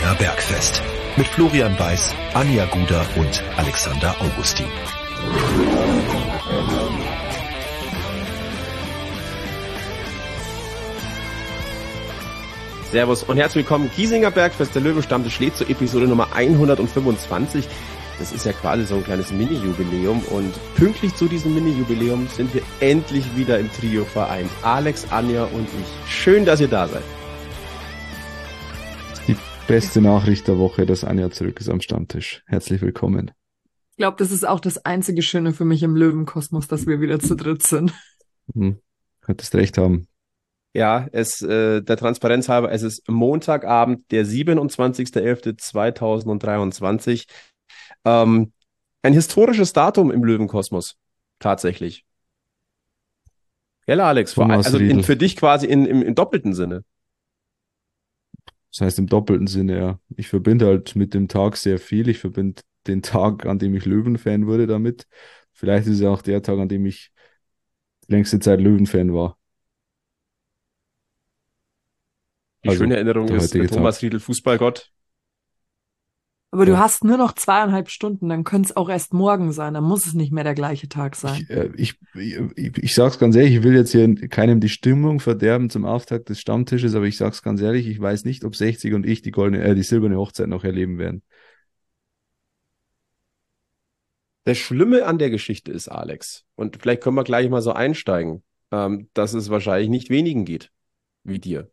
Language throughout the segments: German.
Giesinger Bergfest. Mit Florian Weiß, Anja Guder und Alexander Augustin. Servus und herzlich willkommen. Giesinger Bergfest, der Löwenstammtisch lädt zur Episode Nummer 125. Das ist ja quasi so ein kleines Mini-Jubiläum und pünktlich zu diesem Mini-Jubiläum sind wir endlich wieder im Trio vereint. Alex, Anja und ich. Schön, dass ihr da seid. Die beste Nachricht der Woche, dass Anja zurück ist am Stammtisch. Herzlich willkommen. Ich glaube, das ist auch das einzige Schöne für mich im Löwenkosmos, dass wir wieder zu dritt sind. Könntest recht haben. Ja, der Transparenz halber, es ist Montagabend, der 27.11.2023. Ein historisches Datum im Löwenkosmos, tatsächlich. Gell, Alex? Für dich quasi im doppelten Sinne. Das heißt im doppelten Sinne, ja. Ich verbinde halt mit dem Tag sehr viel. Ich verbinde den Tag, an dem ich Löwenfan wurde, damit. Vielleicht ist es ja auch der Tag, an dem ich die längste Zeit Löwenfan war. Die schöne Erinnerung ist Thomas Riedl, Fußballgott. Aber du hast nur noch 2,5 Stunden, dann könnte es auch erst morgen sein, dann muss es nicht mehr der gleiche Tag sein. Ich sag's ganz ehrlich, ich will jetzt hier keinem die Stimmung verderben zum Auftakt des Stammtisches, aber ich sag's ganz ehrlich, ich weiß nicht, ob 60 und ich die silberne Hochzeit noch erleben werden. Das Schlimme an der Geschichte ist, Alex, und vielleicht können wir gleich mal so einsteigen, dass es wahrscheinlich nicht wenigen geht, wie dir.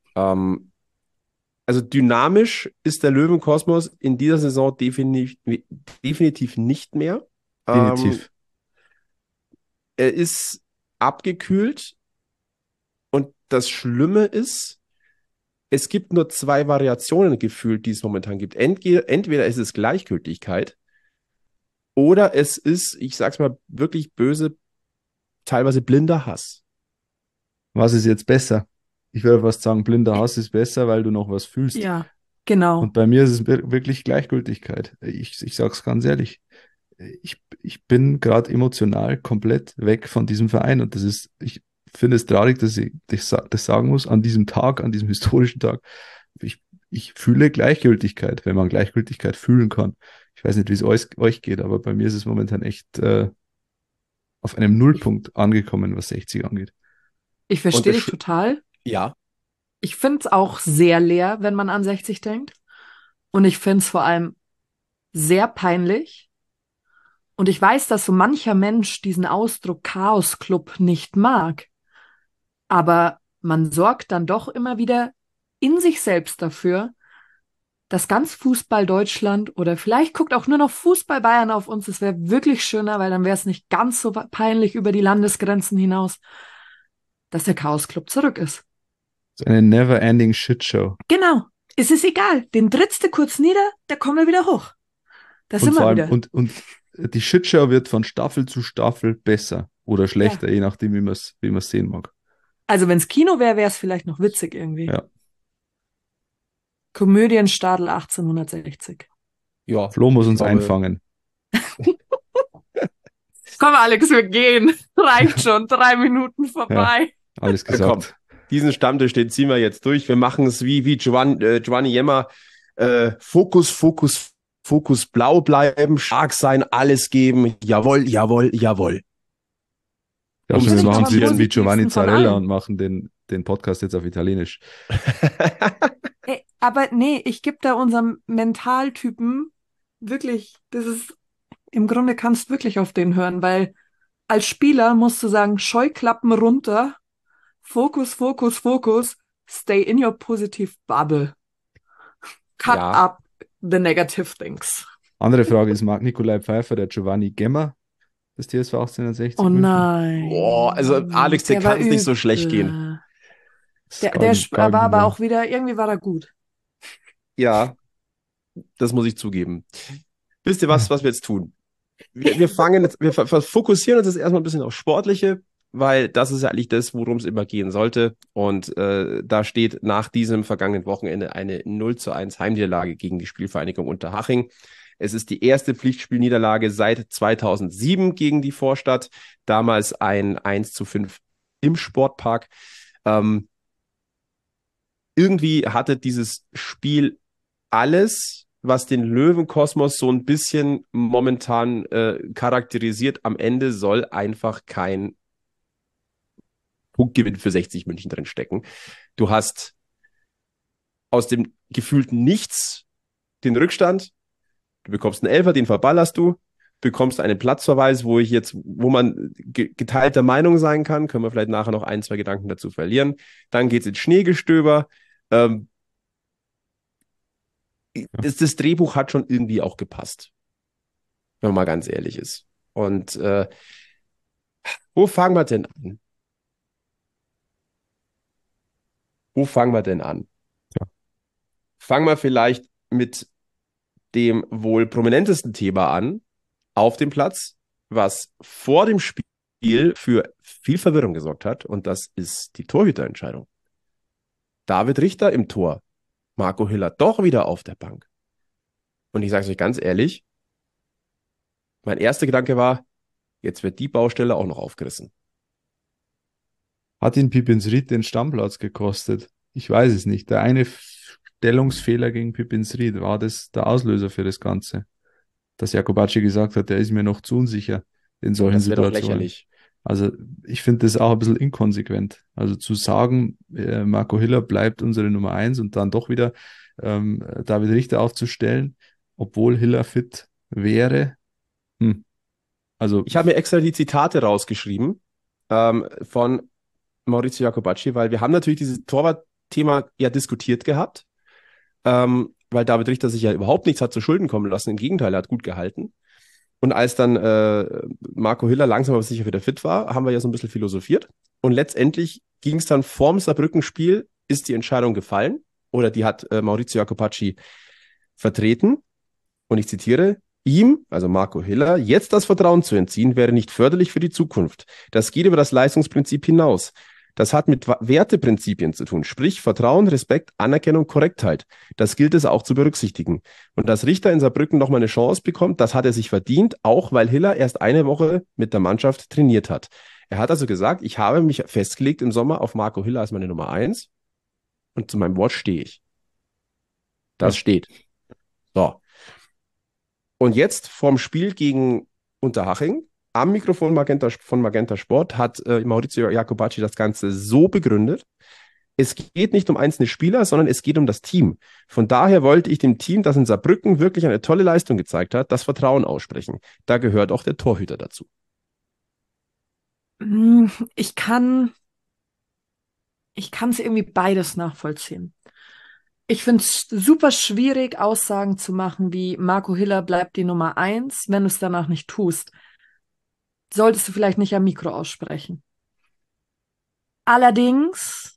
Also dynamisch ist der Löwenkosmos in dieser Saison definitiv nicht mehr. Definitiv. Er ist abgekühlt und das Schlimme ist, es gibt nur 2 Variationen gefühlt, die es momentan gibt. Entweder ist es Gleichgültigkeit oder es ist, ich sag's mal wirklich böse, teilweise blinder Hass. Was ist jetzt besser? Ich würde fast sagen, blinder Hass ist besser, weil du noch was fühlst. Ja, genau. Und bei mir ist es wirklich Gleichgültigkeit. Ich sag's ganz ehrlich. Ich bin gerade emotional komplett weg von diesem Verein. Und ich finde es traurig, dass ich das sagen muss, an diesem Tag, an diesem historischen Tag. Ich fühle Gleichgültigkeit, wenn man Gleichgültigkeit fühlen kann. Ich weiß nicht, wie es euch geht, aber bei mir ist es momentan echt auf einem Nullpunkt angekommen, was 60 angeht. Ich verstehe dich total. Ja. Ich finde es auch sehr leer, wenn man an 60 denkt. Und ich finde es vor allem sehr peinlich. Und ich weiß, dass so mancher Mensch diesen Ausdruck Chaos-Club nicht mag. Aber man sorgt dann doch immer wieder in sich selbst dafür, dass ganz Fußball Deutschland oder vielleicht guckt auch nur noch Fußball Bayern auf uns. Es wäre wirklich schöner, weil dann wäre es nicht ganz so peinlich über die Landesgrenzen hinaus, dass der Chaos-Club zurück ist. Das ist eine never-ending Shitshow. Genau. Es ist egal. Den trittst du kurz nieder, da kommen wir wieder hoch. Da sind wir wieder. Und die Shitshow wird von Staffel zu Staffel besser oder schlechter, je nachdem, wie man es sehen mag. Also wenn es Kino wäre, wäre es vielleicht noch witzig irgendwie. Ja. Komödienstadel 1860. Ja. Flo muss uns einfangen. Komm, Alex, wir gehen. Reicht schon. 3 Minuten vorbei. Ja, alles gesagt. Komm, diesen Stammtisch, den ziehen wir jetzt durch. Wir machen es wie Giovanni Jemmer. Fokus, blau bleiben, stark sein, alles geben. Jawohl, jawohl, jawohl. Wir machen es jetzt wie Giovanni Zarella und machen den Podcast jetzt auf Italienisch. Aber nee, ich gebe da unserem Mentaltypen wirklich, im Grunde kannst du wirklich auf den hören, weil als Spieler musst du sagen, Scheuklappen runter, Fokus, stay in your positive bubble. Cut up the negative things. Andere Frage ist, mag Nikolai Pfeiffer, der Giovanni Gemma, das TSV 1860? Oh nein. Boah, also Alex, dir kann es nicht so schlecht gehen. Der war aber auch wieder, irgendwie war er gut. Ja, das muss ich zugeben. Wisst ihr was wir jetzt tun? Wir fokussieren uns jetzt erstmal ein bisschen auf Sportliche, weil das ist ja eigentlich das, worum es immer gehen sollte. Und da steht nach diesem vergangenen Wochenende eine 0:1 Heimniederlage gegen die Spielvereinigung Unterhaching. Es ist die erste Pflichtspielniederlage seit 2007 gegen die Vorstadt. Damals ein 1:5 im Sportpark. Irgendwie hatte dieses Spiel alles, was den Löwenkosmos so ein bisschen momentan charakterisiert, am Ende soll einfach kein Punktgewinn für 60 München drin stecken. Du hast aus dem gefühlten Nichts den Rückstand, du bekommst einen Elfer, den verballerst du, bekommst einen Platzverweis, wo man geteilter Meinung sein kann, können wir vielleicht nachher noch ein, zwei Gedanken dazu verlieren. Dann geht's ins Schneegestöber. Das Drehbuch hat schon irgendwie auch gepasst, wenn man mal ganz ehrlich ist. Und wo fangen wir denn an? Wo fangen wir denn an? Ja. Fangen wir vielleicht mit dem wohl prominentesten Thema an, auf dem Platz, was vor dem Spiel für viel Verwirrung gesorgt hat. Und das ist die Torhüterentscheidung. David Richter im Tor. Marco Hiller doch wieder auf der Bank. Und ich sage es euch ganz ehrlich, mein erster Gedanke war, jetzt wird die Baustelle auch noch aufgerissen. Hat ihn Pippinsried den Stammplatz gekostet? Ich weiß es nicht. Der eine Stellungsfehler gegen Pippinsried, war das der Auslöser für das Ganze? Dass Jakobacci gesagt hat, der ist mir noch zu unsicher in solchen Das wäre doch Situationen. lächerlich. Also ich finde das auch ein bisschen inkonsequent. Also zu sagen, Marco Hiller bleibt unsere Nummer 1 und dann doch wieder David Richter aufzustellen, obwohl Hiller fit wäre. Also Ich habe mir extra die Zitate rausgeschrieben von Maurizio Jacobacci, weil wir haben natürlich dieses Torwart-Thema ja diskutiert gehabt, weil David Richter sich ja überhaupt nichts hat zu Schulden kommen lassen. Im Gegenteil, er hat gut gehalten. Und als dann Marco Hiller langsam aber sicher wieder fit war, haben wir ja so ein bisschen philosophiert. Und letztendlich ging es dann vorm Saarbrücken-Spiel, ist die Entscheidung gefallen, oder die hat Maurizio Jacobacci vertreten. Und ich zitiere, ihm, also Marco Hiller, jetzt das Vertrauen zu entziehen, wäre nicht förderlich für die Zukunft. Das geht über das Leistungsprinzip hinaus. Das hat mit Werteprinzipien zu tun, sprich Vertrauen, Respekt, Anerkennung, Korrektheit. Das gilt es auch zu berücksichtigen. Und dass Richter in Saarbrücken nochmal eine Chance bekommt, das hat er sich verdient, auch weil Hiller erst eine Woche mit der Mannschaft trainiert hat. Er hat also gesagt, ich habe mich festgelegt im Sommer auf Marco Hiller als meine Nummer 1 und zu meinem Wort stehe ich. Das steht. So. Und jetzt vorm Spiel gegen Unterhaching, am Mikrofon von Magenta Sport, hat Maurizio Jacobacci das Ganze so begründet: Es geht nicht um einzelne Spieler, sondern es geht um das Team. Von daher wollte ich dem Team, das in Saarbrücken wirklich eine tolle Leistung gezeigt hat, das Vertrauen aussprechen. Da gehört auch der Torhüter dazu. Ich kann es irgendwie beides nachvollziehen. Ich finde es super schwierig, Aussagen zu machen wie Marco Hiller bleibt die Nummer 1, wenn du es danach nicht tust. Solltest du vielleicht nicht am Mikro aussprechen. Allerdings,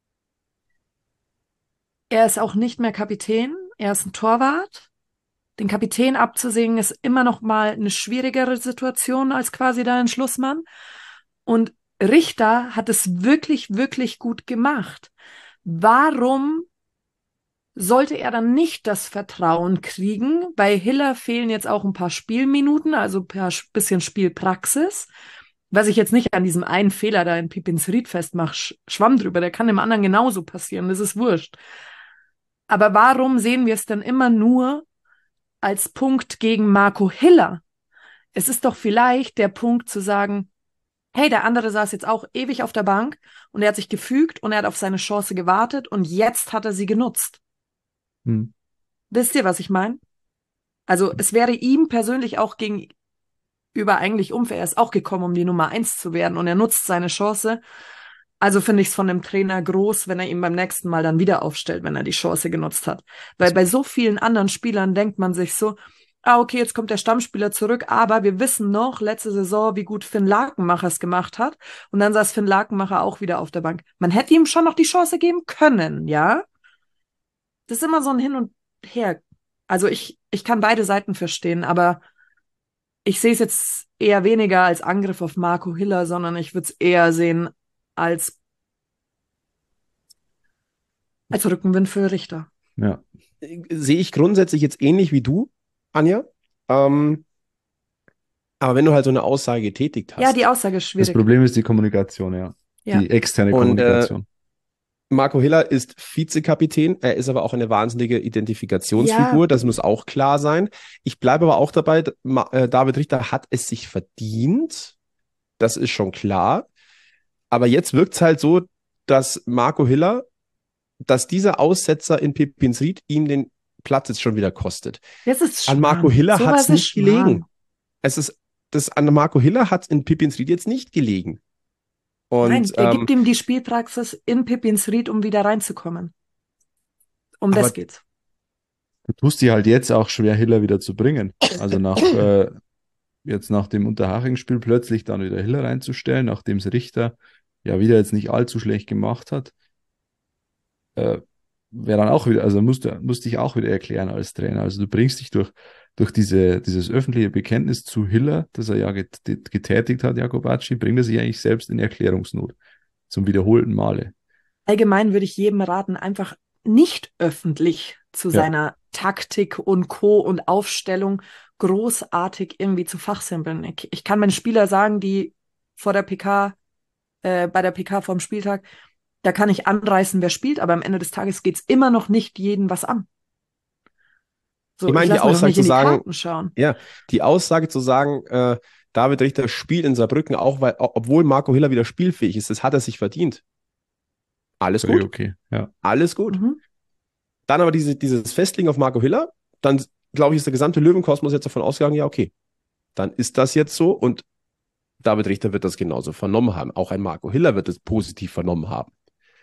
er ist auch nicht mehr Kapitän, er ist ein Torwart. Den Kapitän abzusägen ist immer noch mal eine schwierigere Situation als quasi dein Schlussmann. Und Richter hat es wirklich, wirklich gut gemacht. Warum sollte er dann nicht das Vertrauen kriegen? Bei Hiller fehlen jetzt auch ein paar Spielminuten, also ein bisschen Spielpraxis. Was ich jetzt nicht an diesem einen Fehler da in Pippinsried festmache, Schwamm drüber, der kann dem anderen genauso passieren, das ist wurscht. Aber warum sehen wir es dann immer nur als Punkt gegen Marco Hiller? Es ist doch vielleicht der Punkt zu sagen, hey, der andere saß jetzt auch ewig auf der Bank und er hat sich gefügt und er hat auf seine Chance gewartet und jetzt hat er sie genutzt. Wisst ihr, was ich meine? Also es wäre ihm persönlich auch gegenüber eigentlich unfair. Er ist auch gekommen, um die Nummer 1 zu werden und er nutzt seine Chance. Also finde ich es von dem Trainer groß, wenn er ihn beim nächsten Mal dann wieder aufstellt, wenn er die Chance genutzt hat. Weil bei so vielen anderen Spielern denkt man sich so, okay, jetzt kommt der Stammspieler zurück, aber wir wissen noch letzte Saison, wie gut Finn Lakenmacher es gemacht hat. Und dann saß Finn Lakenmacher auch wieder auf der Bank. Man hätte ihm schon noch die Chance geben können, ja? Das ist immer so ein Hin und Her. Also ich kann beide Seiten verstehen, aber ich sehe es jetzt eher weniger als Angriff auf Marco Hiller, sondern ich würde es eher sehen als Rückenwind für Richter. Ja. Sehe ich grundsätzlich jetzt ähnlich wie du, Anja. Aber wenn du halt so eine Aussage getätigt hast. Ja, die Aussage ist Das schwierig. Problem ist die Kommunikation, ja. Ja. Die externe Und, Kommunikation. Marco Hiller ist Vizekapitän, er ist aber auch eine wahnsinnige Identifikationsfigur, Ja. das muss auch klar sein. Ich bleibe aber auch dabei, David Richter hat es sich verdient, das ist schon klar. Aber jetzt wirkt es halt so, dass Marco Hiller, dass dieser Aussetzer in Peppinsried ihm den Platz jetzt schon wieder kostet. Das ist An Schmarrn. Marco Hiller hat Sowas es ist nicht Schmarrn. gelegen. An Marco Hiller hat in Peppinsried jetzt nicht gelegen. Nein, Und der gibt ihm die Spielpraxis in Peppinsried, um wieder reinzukommen. Um das Aber- geht's. Du tust dir halt jetzt auch schwer, Hiller wieder zu bringen. Also jetzt nach dem Unterhaching-Spiel plötzlich dann wieder Hiller reinzustellen, nachdem es Richter ja wieder jetzt nicht allzu schlecht gemacht hat, wäre dann auch wieder, also musst dich auch wieder erklären als Trainer. Also du bringst dich durch dieses öffentliche Bekenntnis zu Hiller, das er ja getätigt hat, Jakobacci, bringt er sich eigentlich selbst in Erklärungsnot zum wiederholten Male. Allgemein würde ich jedem raten, einfach nicht öffentlich zu Ja. seiner Taktik und Co. und Aufstellung großartig irgendwie zu fachsimpeln. Ich kann meine Spieler sagen, die vor der PK, bei der PK vorm Spieltag, da kann ich anreißen, wer spielt, aber am Ende des Tages geht's immer noch nicht jeden was an. So, Ich meine, die lass mir doch Aussage nicht in zu die sagen, Karten schauen. ja, die Aussage zu sagen, David Richter spielt in Saarbrücken, auch weil, obwohl Marco Hiller wieder spielfähig ist, das hat er sich verdient. Alles Völlig gut, okay, ja. alles gut. Mhm. Dann aber dieses Festlegen auf Marco Hiller, dann glaube ich, ist der gesamte Löwenkosmos jetzt davon ausgegangen, ja, okay, dann ist das jetzt so und David Richter wird das genauso vernommen haben. Auch ein Marco Hiller wird es positiv vernommen haben.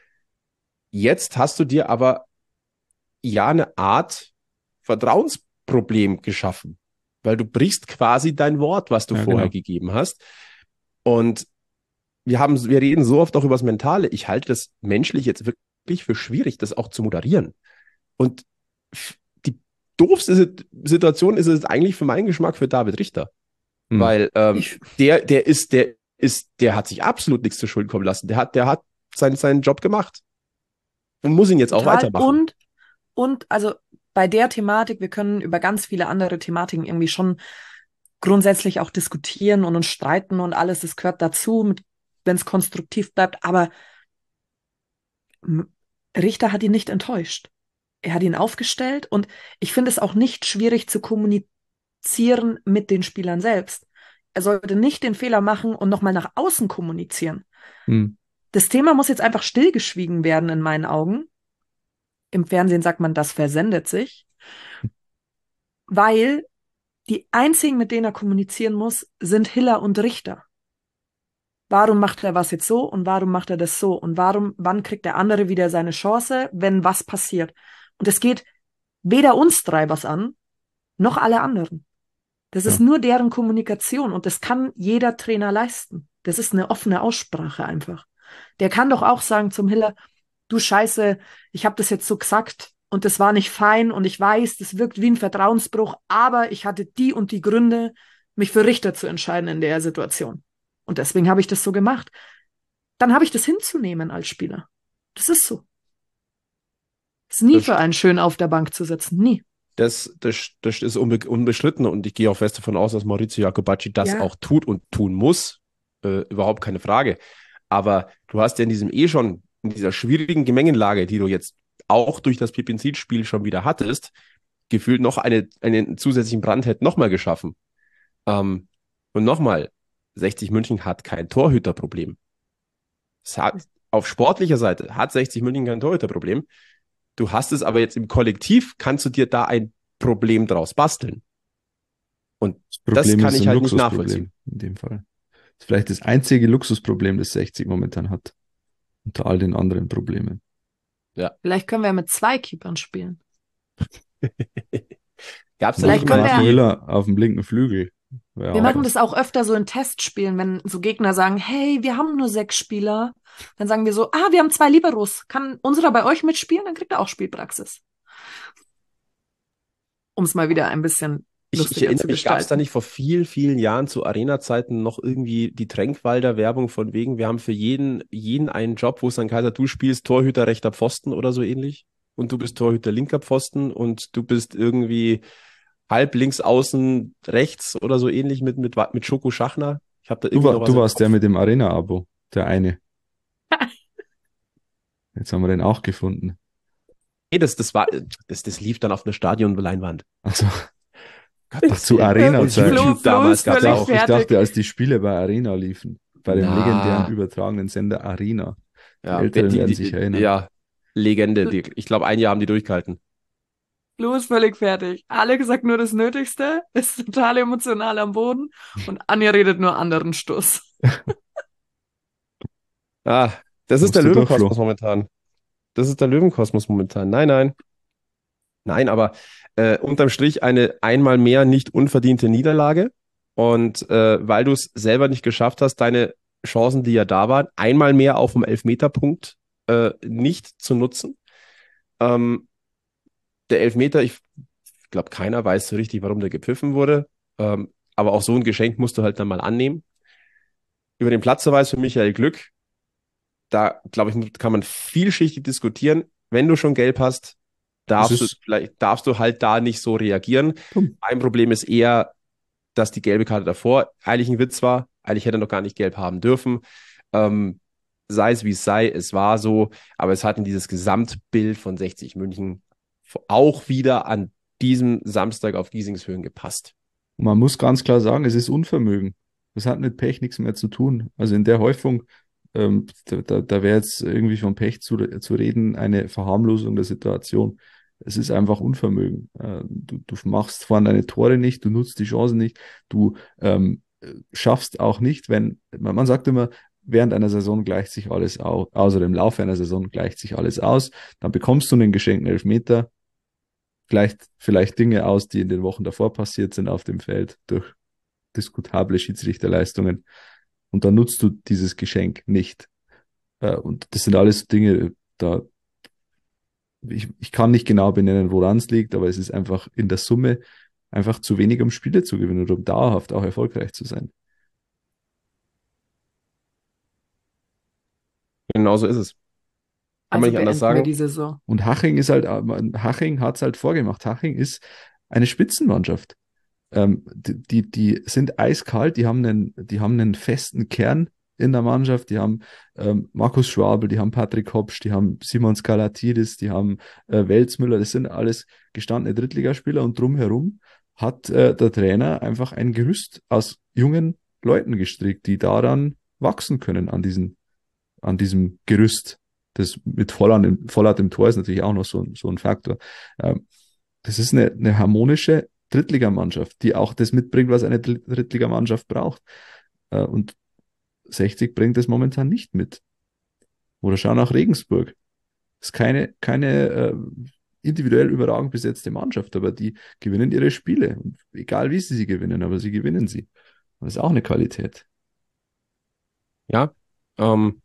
Jetzt hast du dir aber ja eine Art Vertrauensproblem geschaffen, weil du brichst quasi dein Wort, was du Ja, vorher genau. gegeben hast. Und wir reden so oft auch über das Mentale. Ich halte das menschlich jetzt wirklich für schwierig, das auch zu moderieren. Und die doofste Situation ist es eigentlich für meinen Geschmack für David Richter. Hm. Weil Ich- der hat sich absolut nichts zu Schulden kommen lassen. Der hat seinen Job gemacht. Und muss ihn jetzt auch Total. weitermachen. Und also bei der Thematik, wir können über ganz viele andere Thematiken irgendwie schon grundsätzlich auch diskutieren und uns streiten und alles, das gehört dazu, wenn es konstruktiv bleibt. Aber Richter hat ihn nicht enttäuscht. Er hat ihn aufgestellt und ich finde es auch nicht schwierig zu kommunizieren mit den Spielern selbst. Er sollte nicht den Fehler machen und nochmal nach außen kommunizieren. Hm. Das Thema muss jetzt einfach stillgeschwiegen werden in meinen Augen. Im Fernsehen sagt man, das versendet sich. Weil die einzigen, mit denen er kommunizieren muss, sind Hiller und Richter. Warum macht er was jetzt so und warum macht er das so? Und wann kriegt der andere wieder seine Chance, wenn was passiert? Und es geht weder uns drei was an, noch alle anderen. Das ist Ja. nur deren Kommunikation und das kann jeder Trainer leisten. Das ist eine offene Aussprache einfach. Der kann doch auch sagen zum Hiller, du Scheiße, ich habe das jetzt so gesagt und das war nicht fein und ich weiß, das wirkt wie ein Vertrauensbruch, aber ich hatte die und die Gründe, mich für Richter zu entscheiden in der Situation. Und deswegen habe ich das so gemacht. Dann habe ich das hinzunehmen als Spieler. Das ist so. Ist nie Das- für einen schön auf der Bank zu sitzen. Nie. Das ist unbestritten und ich gehe auch fest davon aus, dass Maurizio Jacobacci das Ja. auch tut und tun muss. Überhaupt keine Frage. Aber du hast ja in dieser schwierigen Gemengelage, die du jetzt auch durch das Pepinzit-Spiel schon wieder hattest, gefühlt noch einen zusätzlichen Brandherd nochmal geschaffen. Und nochmal, 60 München hat kein Torhüterproblem. Auf sportlicher Seite hat 60 München kein Torhüterproblem. Du hast es aber jetzt im Kollektiv, kannst du dir da ein Problem draus basteln. Und das Problem kann ist ich ein halt nicht Luxusproblem nachvollziehen. in dem Fall. Das ist vielleicht das einzige Luxusproblem, das 60 momentan hat. Unter all den anderen Problemen. Vielleicht können wir mit 2 Keepern spielen. Gab es Vielleicht nicht können mal Marco wir- Hiller auf dem linken Flügel. Ja, Wir machen das auch öfter so in Testspielen, wenn so Gegner sagen, hey, wir haben nur 6 Spieler. Dann sagen wir so, wir haben 2 Liberos. Kann unserer bei euch mitspielen? Dann kriegt er auch Spielpraxis. Um es mal wieder ein bisschen Ich lustiger erinnere zu mich, gab es da gestalten. nicht vor vielen, vielen Jahren zu Arena-Zeiten noch irgendwie die Tränkwalder Werbung von wegen, wir haben für jeden einen Job, wo es dann Kaiser, du spielst Torhüter rechter Pfosten oder so ähnlich und du bist Torhüter linker Pfosten und du bist irgendwie halb links außen rechts oder so ähnlich mit Schoko Schachner. Ich habe da irgendwie noch was Du im warst Kopf. der mit dem Arena-Abo, der eine. Jetzt haben wir den auch gefunden. Nee, das lief dann auf einer Stadionleinwand. Also Gott, ach, zu Arena-Zeiten. Flo YouTube damals ist gab's völlig auch. Ich fertig. dachte, als die Spiele bei Arena liefen, bei dem Na. legendären übertragenen Sender Arena. Die Ja, Älteren werden sich erinnern. ja, Legende. Ich glaube, ein Jahr haben die durchgehalten. Flo ist völlig fertig. Alex sagt nur das Nötigste, ist total emotional am Boden und Anja redet nur anderen Stuss. Ah, das ist Musst der du durch, Löwenkosmos Flo. momentan. Das ist der Löwenkosmos momentan. Nein, nein. Nein, aber unterm Strich eine einmal mehr nicht unverdiente Niederlage. Und weil du es selber nicht geschafft hast, deine Chancen, die ja da waren, einmal mehr auf dem Elfmeterpunkt nicht zu nutzen. Der Elfmeter, ich glaube, keiner weiß so richtig, warum der gepfiffen wurde. Aber auch so ein Geschenk musst du halt dann mal annehmen. Über den Platzverweis für Michael Glück, da glaube ich, kann man vielschichtig diskutieren. Wenn du schon gelb hast, darfst du halt da nicht so reagieren. Dumm. Ein Problem ist eher, dass die gelbe Karte davor eigentlich ein Witz war. Eigentlich hätte er noch gar nicht gelb haben dürfen. Sei es wie es sei, es war so, aber es hat in dieses Gesamtbild von 60 München auch wieder an diesem Samstag auf Giesingshöhen gepasst. Und man muss ganz klar sagen, es ist Unvermögen. Das hat mit Pech nichts mehr zu tun. Also in der Häufung, da wäre jetzt irgendwie von Pech zu reden, eine Verharmlosung der Situation. Es ist einfach Unvermögen. Du machst vorne deine Tore nicht, du nutzt die Chancen nicht, du schaffst auch nicht, wenn, man sagt immer, während einer Saison gleicht sich alles aus, also im Laufe einer Saison gleicht sich alles aus, dann bekommst du einen geschenkten Elfmeter, vielleicht Dinge aus, die in den Wochen davor passiert sind auf dem Feld durch diskutable Schiedsrichterleistungen und dann nutzt du dieses Geschenk nicht. Und das sind alles Dinge, ich kann nicht genau benennen, woran es liegt, aber es ist einfach in der Summe einfach zu wenig, um Spiele zu gewinnen oder um dauerhaft auch erfolgreich zu sein. Genau so ist es. Kann man Also nicht anders beenden wir sagen. die Saison. Und Haching hat es halt vorgemacht. Haching ist eine Spitzenmannschaft. Die sind eiskalt, die haben einen festen Kern in der Mannschaft, die haben Markus Schwabel, die haben Patrick Hopsch, die haben Simon Skalatidis, die haben Welzmüller, das sind alles gestandene Drittligaspieler und drumherum hat der Trainer einfach ein Gerüst aus jungen Leuten gestrickt, die daran wachsen können an diesem Gerüst. Das mit Volland im Tor ist natürlich auch noch so ein Faktor. Das ist eine harmonische Drittligamannschaft, die auch das mitbringt, was eine Drittligamannschaft braucht. Und 60 bringt das momentan nicht mit. Oder schau nach Regensburg. Das ist keine individuell überragend besetzte Mannschaft, aber die gewinnen ihre Spiele. Und egal wie sie gewinnen, aber sie gewinnen sie. Und das ist auch eine Qualität. Ja, Und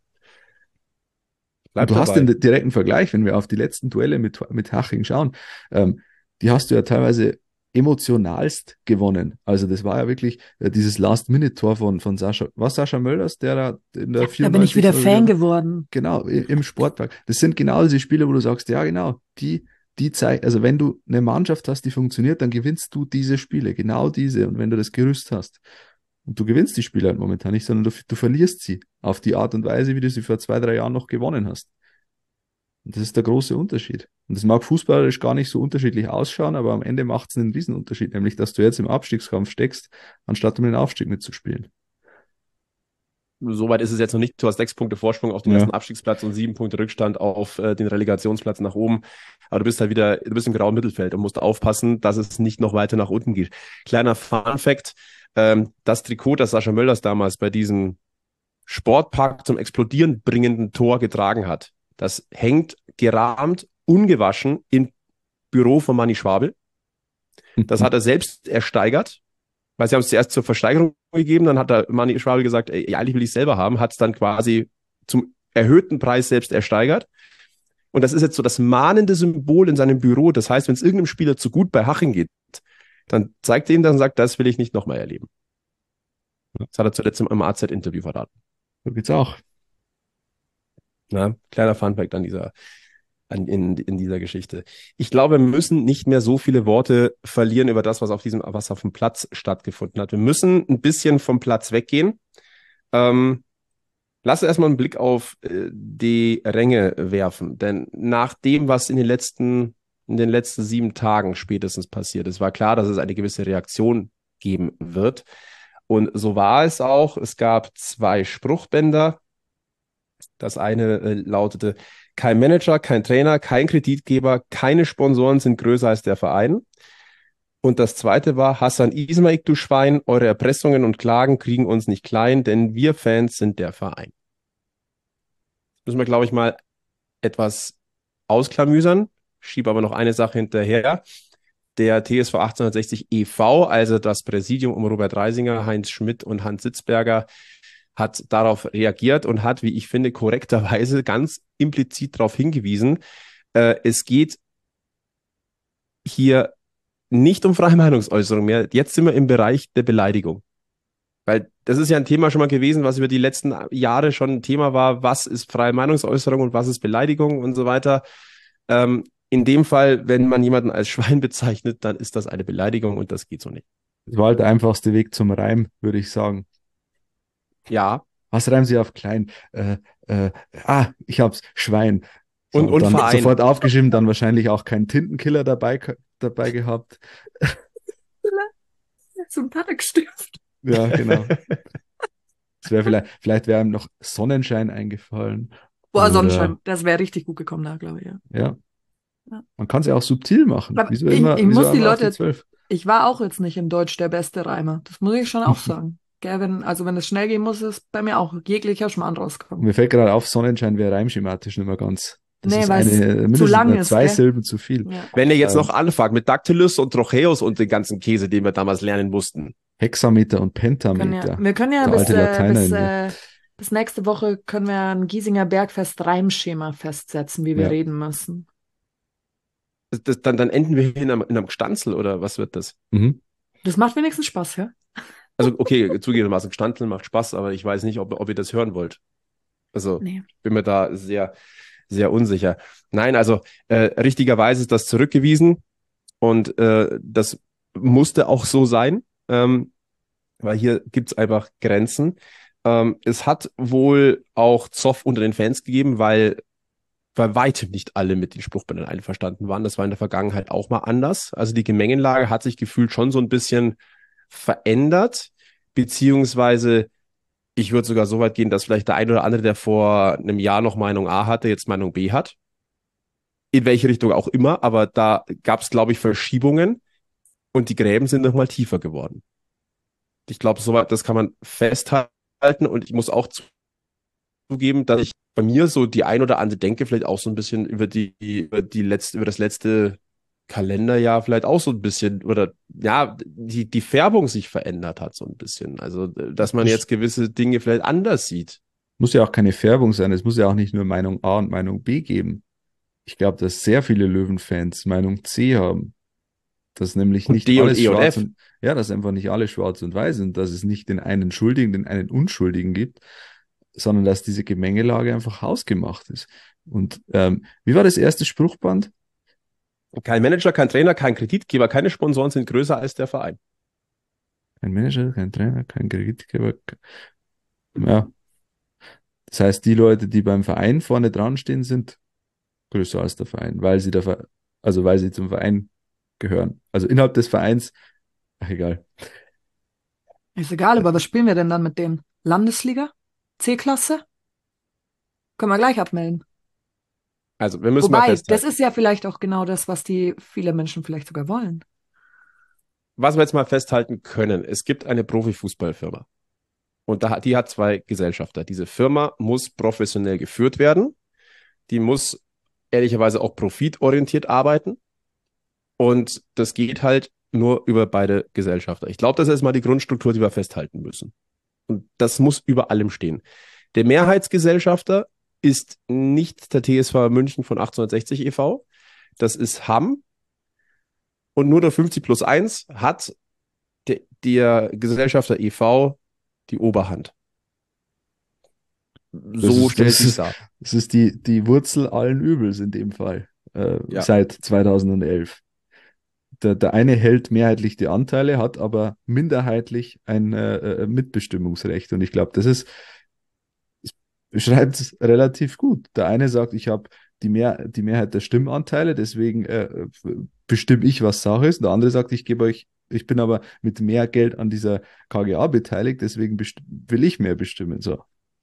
bleib du hast dabei. den direkten Vergleich, wenn wir auf die letzten Duelle mit Haching schauen, die hast du ja teilweise emotionalst gewonnen. Also das war ja wirklich dieses Last-Minute-Tor von Sascha Mölders, der da in der Da bin ich wieder 94. Fan geworden. Genau, im Sportpark. Das sind genau diese Spiele, wo du sagst, ja genau, die zeigen, also wenn du eine Mannschaft hast, die funktioniert, dann gewinnst du diese Spiele, genau diese. Und wenn du das Gerüst hast und du gewinnst die Spiele halt momentan nicht, sondern du verlierst sie auf die Art und Weise, wie du sie vor 2, 3 Jahren noch gewonnen hast. Und das ist der große Unterschied. Und das mag fußballerisch gar nicht so unterschiedlich ausschauen, aber am Ende macht es einen Riesenunterschied, nämlich dass du jetzt im Abstiegskampf steckst, anstatt um den Aufstieg mitzuspielen. Soweit ist es jetzt noch nicht. Du hast 6 Punkte Vorsprung auf den Ja. ersten Abstiegsplatz und 7 Punkte Rückstand auf den Relegationsplatz nach oben. Aber du bist im grauen Mittelfeld und musst aufpassen, dass es nicht noch weiter nach unten geht. Kleiner Fun-Fact, das Trikot, das Sascha Mölders damals bei diesem Sportpark zum Explodieren bringenden Tor getragen hat, das hängt gerahmt, ungewaschen im Büro von Manni Schwabel. Das hat er selbst ersteigert, weil sie haben es zuerst zur Versteigerung gegeben, dann hat der Manni Schwabel gesagt, ey, eigentlich will ich es selber haben, hat es dann quasi zum erhöhten Preis selbst ersteigert. Und das ist jetzt so das mahnende Symbol in seinem Büro. Das heißt, wenn es irgendeinem Spieler zu gut bei Haching geht, dann zeigt er ihm dann und sagt, das will ich nicht nochmal erleben. Das hat er zuletzt im AZ-Interview verraten. So geht's auch. Ja, kleiner Funfact in dieser Geschichte. Ich glaube, wir müssen nicht mehr so viele Worte verlieren über das, was auf dem Platz stattgefunden hat. Wir müssen ein bisschen vom Platz weggehen. Lass erstmal einen Blick auf die Ränge werfen, denn nach dem, was in den letzten 7 Tagen spätestens passiert ist, war klar, dass es eine gewisse Reaktion geben wird. Und so war es auch. Es gab 2 Spruchbänder. Das eine lautete: Kein Manager, kein Trainer, kein Kreditgeber, keine Sponsoren sind größer als der Verein. Und das zweite war: Hassan Ismail, du Schwein, eure Erpressungen und Klagen kriegen uns nicht klein, denn wir Fans sind der Verein. Müssen wir, glaube ich, mal etwas ausklamüsern. Schiebe aber noch eine Sache hinterher. Der TSV 1860 e.V., also das Präsidium um Robert Reisinger, Heinz Schmidt und Hans Sitzberger, hat darauf reagiert und hat, wie ich finde, korrekterweise ganz implizit darauf hingewiesen, es geht hier nicht um freie Meinungsäußerung mehr. Jetzt sind wir im Bereich der Beleidigung. Weil das ist ja ein Thema schon mal gewesen, was über die letzten Jahre schon ein Thema war. Was ist freie Meinungsäußerung und was ist Beleidigung und so weiter. In dem Fall, wenn man jemanden als Schwein bezeichnet, dann ist das eine Beleidigung und das geht so nicht. Das war halt der einfachste Weg zum Reim, würde ich sagen. Ja. Was reimen Sie auf klein? Ich hab's, Schwein. So, Und dann Verein. sofort aufgeschrieben, dann wahrscheinlich auch keinen Tintenkiller dabei gehabt. So ein Panikstift. Ja, genau. Vielleicht wäre ihm noch Sonnenschein eingefallen. Boah, Oder- Sonnenschein, das wäre richtig gut gekommen da, glaube ich, ja. Ja. Ja. Man kann es ja auch subtil machen. Aber Wieso ich immer, muss wieso die immer auf Leute- 12? Ich war auch jetzt nicht in Deutsch der beste Reimer. Das muss ich schon auch sagen. Gell, wenn es schnell gehen muss, ist bei mir auch jeglicher Schmarrn rauskommen. Mir fällt gerade auf, Sonnenschein wäre reimschematisch nicht mehr ganz. Das Nee, ist weil es mindestens lang mal ist, 2 gell? Silben zu viel. Ja. Wenn ihr jetzt noch anfangt mit Dactylus und Trocheus und den ganzen Käse, den wir damals lernen mussten. Hexameter und Pentameter. Wir können ja Der alte Lateiner in mir. bis nächste Woche können wir ein Giesinger Bergfest Reimschema festsetzen, wie wir Ja. reden müssen. Dann enden wir in einem Gstanzel oder was wird das? Mhm. Das macht wenigstens Spaß, ja? Also okay, zugegebenermaßen, Gstanzel macht Spaß, aber ich weiß nicht, ob ihr das hören wollt. Also Nee. bin mir da sehr, sehr unsicher. Nein, also richtigerweise ist das zurückgewiesen und das musste auch so sein, weil hier gibt's einfach Grenzen. Es hat wohl auch Zoff unter den Fans gegeben, weil bei weitem nicht alle mit den Spruchbändern einverstanden waren. Das war in der Vergangenheit auch mal anders. Also die Gemengelage hat sich gefühlt schon so ein bisschen verändert, beziehungsweise ich würde sogar so weit gehen, dass vielleicht der ein oder andere, der vor einem Jahr noch Meinung A hatte, jetzt Meinung B hat. In welche Richtung auch immer, aber da gab es, glaube ich, Verschiebungen und die Gräben sind nochmal tiefer geworden. Ich glaube, soweit, das kann man festhalten und ich muss auch zugeben, dass ich bei mir so die ein oder andere Denke vielleicht auch so ein bisschen über das letzte Kalenderjahr vielleicht auch so ein bisschen oder ja, die Färbung sich verändert hat so ein bisschen. Also, dass man jetzt gewisse Dinge vielleicht anders sieht. Muss ja auch keine Färbung sein. Es muss ja auch nicht nur Meinung A und Meinung B geben. Ich glaube, dass sehr viele Löwenfans Meinung C haben. Dass nämlich Und nicht D und alles E und schwarz F. und ja, dass einfach nicht alle schwarz und weiß sind, dass es nicht den einen Schuldigen, den einen Unschuldigen gibt, sondern dass diese Gemengelage einfach hausgemacht ist. Und wie war das erste Spruchband? Kein Manager, kein Trainer, kein Kreditgeber, keine Sponsoren sind größer als der Verein. Kein Manager, kein Trainer, kein Kreditgeber. Ja. Das heißt, die Leute, die beim Verein vorne dran stehen, sind größer als der Verein, weil sie weil sie zum Verein gehören. Also innerhalb des Vereins, ach egal. Ist egal, aber was spielen wir denn dann mit denen? Landesliga? C-Klasse? Können wir gleich abmelden. Also, wir müssen mal Wobei, festhalten. das ist ja vielleicht auch genau das, was die viele Menschen vielleicht sogar wollen. Was wir jetzt mal festhalten können, es gibt eine Profifußballfirma. Und die hat 2 Gesellschafter. Diese Firma muss professionell geführt werden. Die muss ehrlicherweise auch profitorientiert arbeiten. Und das geht halt nur über beide Gesellschafter. Ich glaube, das ist mal die Grundstruktur, die wir festhalten müssen. Und das muss über allem stehen. Der Mehrheitsgesellschafter ist nicht der TSV München von 1860 e.V., das ist Hamm. Und nur der 50+1 hat der Gesellschafter e.V. die Oberhand. So stellt sich dar. Das ist die Wurzel allen Übels in dem Fall, Ja. seit 2011. Der eine hält mehrheitlich die Anteile, hat aber minderheitlich ein Mitbestimmungsrecht. Und ich glaube, das ist beschreibt es relativ gut. Der eine sagt, ich habe die Mehrheit der Stimmanteile, deswegen bestimme ich, was Sache ist. Und der andere sagt, ich bin aber mit mehr Geld an dieser KGA beteiligt, deswegen will ich mehr bestimmen. So.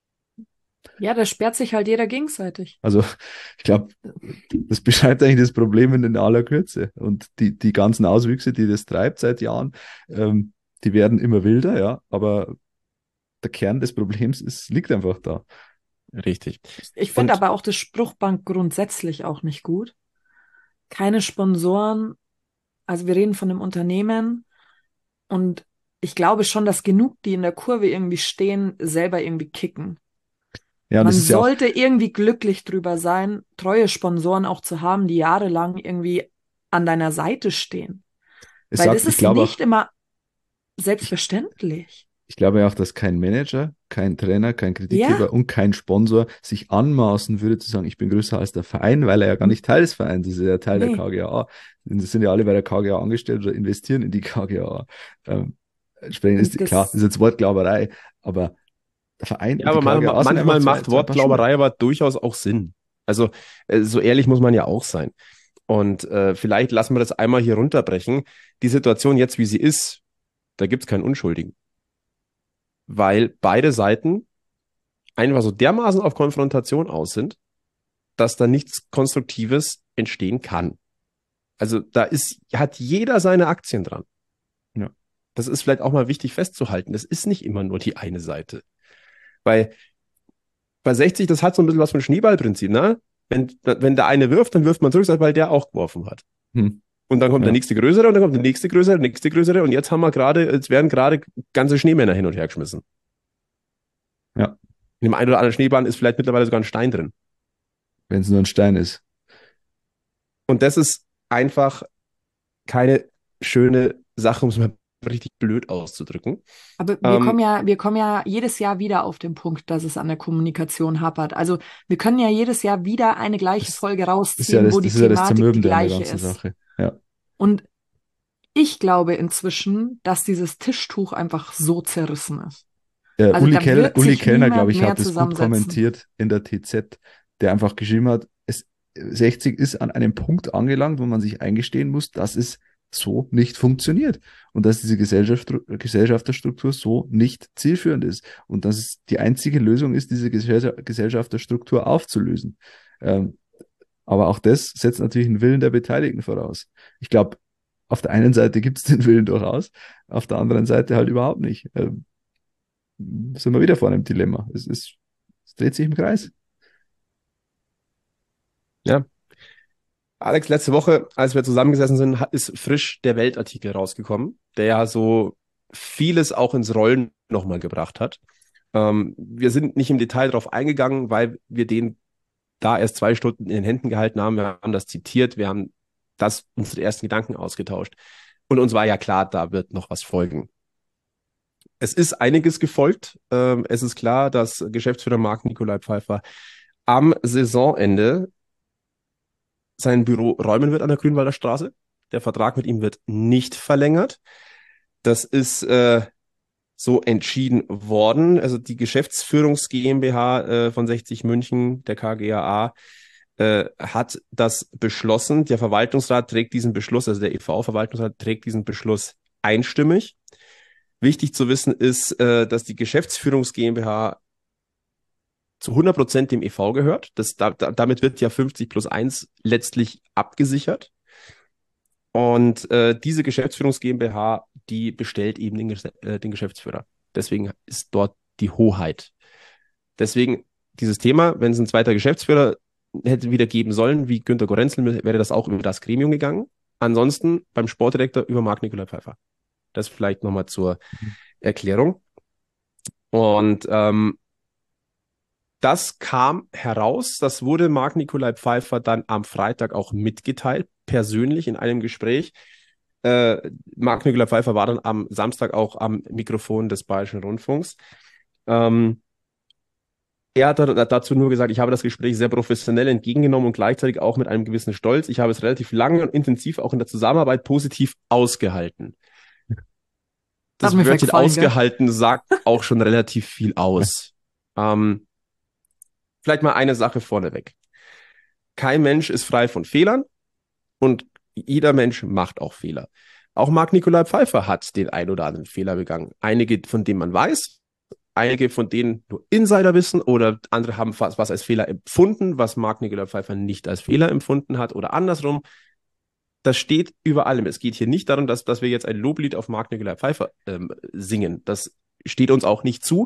Ja, da sperrt sich halt jeder gegenseitig. Also ich glaube, das beschreibt eigentlich das Problem in aller Kürze. Und die ganzen Auswüchse, die das treibt seit Jahren, die werden immer wilder, ja, aber der Kern des Problems liegt einfach da. Richtig. Ich finde Und aber auch das Spruchband grundsätzlich auch nicht gut. Keine Sponsoren, also wir reden von einem Unternehmen und ich glaube schon, dass genug, die in der Kurve irgendwie stehen, selber irgendwie kicken. Ja, und Man das ist ja auch, sollte irgendwie glücklich drüber sein, treue Sponsoren auch zu haben, die jahrelang irgendwie an deiner Seite stehen. Weil das ich ist glaube nicht auch, immer ich, selbstverständlich. ich glaube auch, dass kein Manager, kein Trainer, kein Ja, Kreditgeber und kein Sponsor sich anmaßen würde zu sagen, ich bin größer als der Verein, weil er ja gar nicht Teil des Vereins ist, er ist ja Teil der nee. KGaA. Das sind ja alle bei der KGaA angestellt oder investieren in die KGaA. Entsprechend Und klar, das ist jetzt Wortglauberei, aber der Verein ja, und die aber KGaA sind einfach manchmal macht zwei Paar Schuhe. Wortglauberei aber durchaus auch Sinn. Also so ehrlich muss man ja auch sein. Und vielleicht lassen wir das einmal hier runterbrechen. Die Situation jetzt, wie sie ist, da gibt es keinen Unschuldigen. Weil beide Seiten einfach so dermaßen auf Konfrontation aus sind, dass da nichts Konstruktives entstehen kann. Also hat jeder seine Aktien dran. Ja. Das ist vielleicht auch mal wichtig festzuhalten. Das ist nicht immer nur die eine Seite. Weil bei 60, das hat so ein bisschen was von Schneeballprinzip, ne? Wenn der eine wirft, dann wirft man zurück, weil der auch geworfen hat. Hm. Und dann kommt der Ja. nächste größere und dann kommt der nächste größere und jetzt werden gerade ganze Schneemänner hin und her geschmissen. Ja, In dem einen oder anderen Schneebahn ist vielleicht mittlerweile sogar ein Stein drin. wenn es nur ein Stein ist. Und das ist einfach keine schöne Sache, um es mal richtig blöd auszudrücken. Aber wir kommen ja jedes Jahr wieder auf den Punkt, dass es an der Kommunikation hapert. Also wir können ja jedes Jahr wieder eine gleiche Das Folge ist ja rausziehen, wo die das ist ja das Thematik die Zermürbende an der gleiche ganzen ist. Sache. Ja. Und ich glaube inzwischen, dass dieses Tischtuch einfach so zerrissen ist. Also da wird Uli sich Kellner, glaube niemand ich, mehr hat es gut zusammensetzen. kommentiert in der TZ, der einfach geschrieben hat, 60 ist an einem Punkt angelangt, wo man sich eingestehen muss, dass es so nicht funktioniert und dass diese Gesellschafterstruktur so nicht zielführend ist und dass es die einzige Lösung ist, diese Gesellschafterstruktur aufzulösen. Aber auch das setzt natürlich einen Willen der Beteiligten voraus. Ich glaube, auf der einen Seite gibt es den Willen durchaus, auf der anderen Seite halt überhaupt nicht. Sind wir wieder vor einem Dilemma. Es dreht sich im Kreis. Ja. Alex, letzte Woche, als wir zusammengesessen sind, ist frisch der Weltartikel rausgekommen, der ja so vieles auch ins Rollen nochmal gebracht hat. Wir sind nicht im Detail darauf eingegangen, weil wir den da erst 2 Stunden in den Händen gehalten haben. Wir haben das zitiert, wir haben unsere ersten Gedanken ausgetauscht. Und uns war ja klar, da wird noch was folgen. Es ist einiges gefolgt. Es ist klar, dass Geschäftsführer Marc Nikolai Pfeiffer am Saisonende sein Büro räumen wird an der Grünwalder Straße. Der Vertrag mit ihm wird nicht verlängert. Das ist so entschieden worden. Also die Geschäftsführungs GmbH von 60 München, der KGaA, hat das beschlossen. Der Verwaltungsrat trägt diesen Beschluss, also der e.V.-Verwaltungsrat trägt diesen Beschluss einstimmig. Wichtig zu wissen ist, dass die Geschäftsführungs GmbH zu 100% dem e.V. gehört. Damit wird ja 50+1 letztlich abgesichert. Und diese Geschäftsführungs GmbH, die bestellt eben den Geschäftsführer. Deswegen ist dort die Hoheit. Deswegen dieses Thema, wenn es ein zweiter Geschäftsführer hätte wieder geben sollen, wie Günter Gorenzel, wäre das auch über das Gremium gegangen. Ansonsten beim Sportdirektor über Marc Nikolai Pfeiffer. Das vielleicht nochmal zur Erklärung. Und das kam heraus, das wurde Marc Nikolai Pfeiffer dann am Freitag auch mitgeteilt, persönlich in einem Gespräch. Marc Nikolai Pfeiffer war dann am Samstag auch am Mikrofon des Bayerischen Rundfunks. Er hat dazu nur gesagt, ich habe das Gespräch sehr professionell entgegengenommen und gleichzeitig auch mit einem gewissen Stolz. Ich habe es relativ lange und intensiv auch in der Zusammenarbeit positiv ausgehalten. Das Wörtchen ausgehalten sagt auch schon relativ viel aus. vielleicht mal eine Sache vorneweg. Kein Mensch ist frei von Fehlern und jeder Mensch macht auch Fehler. Auch Marc-Nicolai Pfeiffer hat den ein oder anderen Fehler begangen. Einige, von denen man weiß, einige, von denen nur Insider wissen oder andere haben was als Fehler empfunden, was Marc-Nicolai Pfeiffer nicht als Fehler empfunden hat oder andersrum. Das steht über allem. Es geht hier nicht darum, dass wir jetzt ein Loblied auf Marc-Nicolai Pfeiffer singen. Das steht uns auch nicht zu.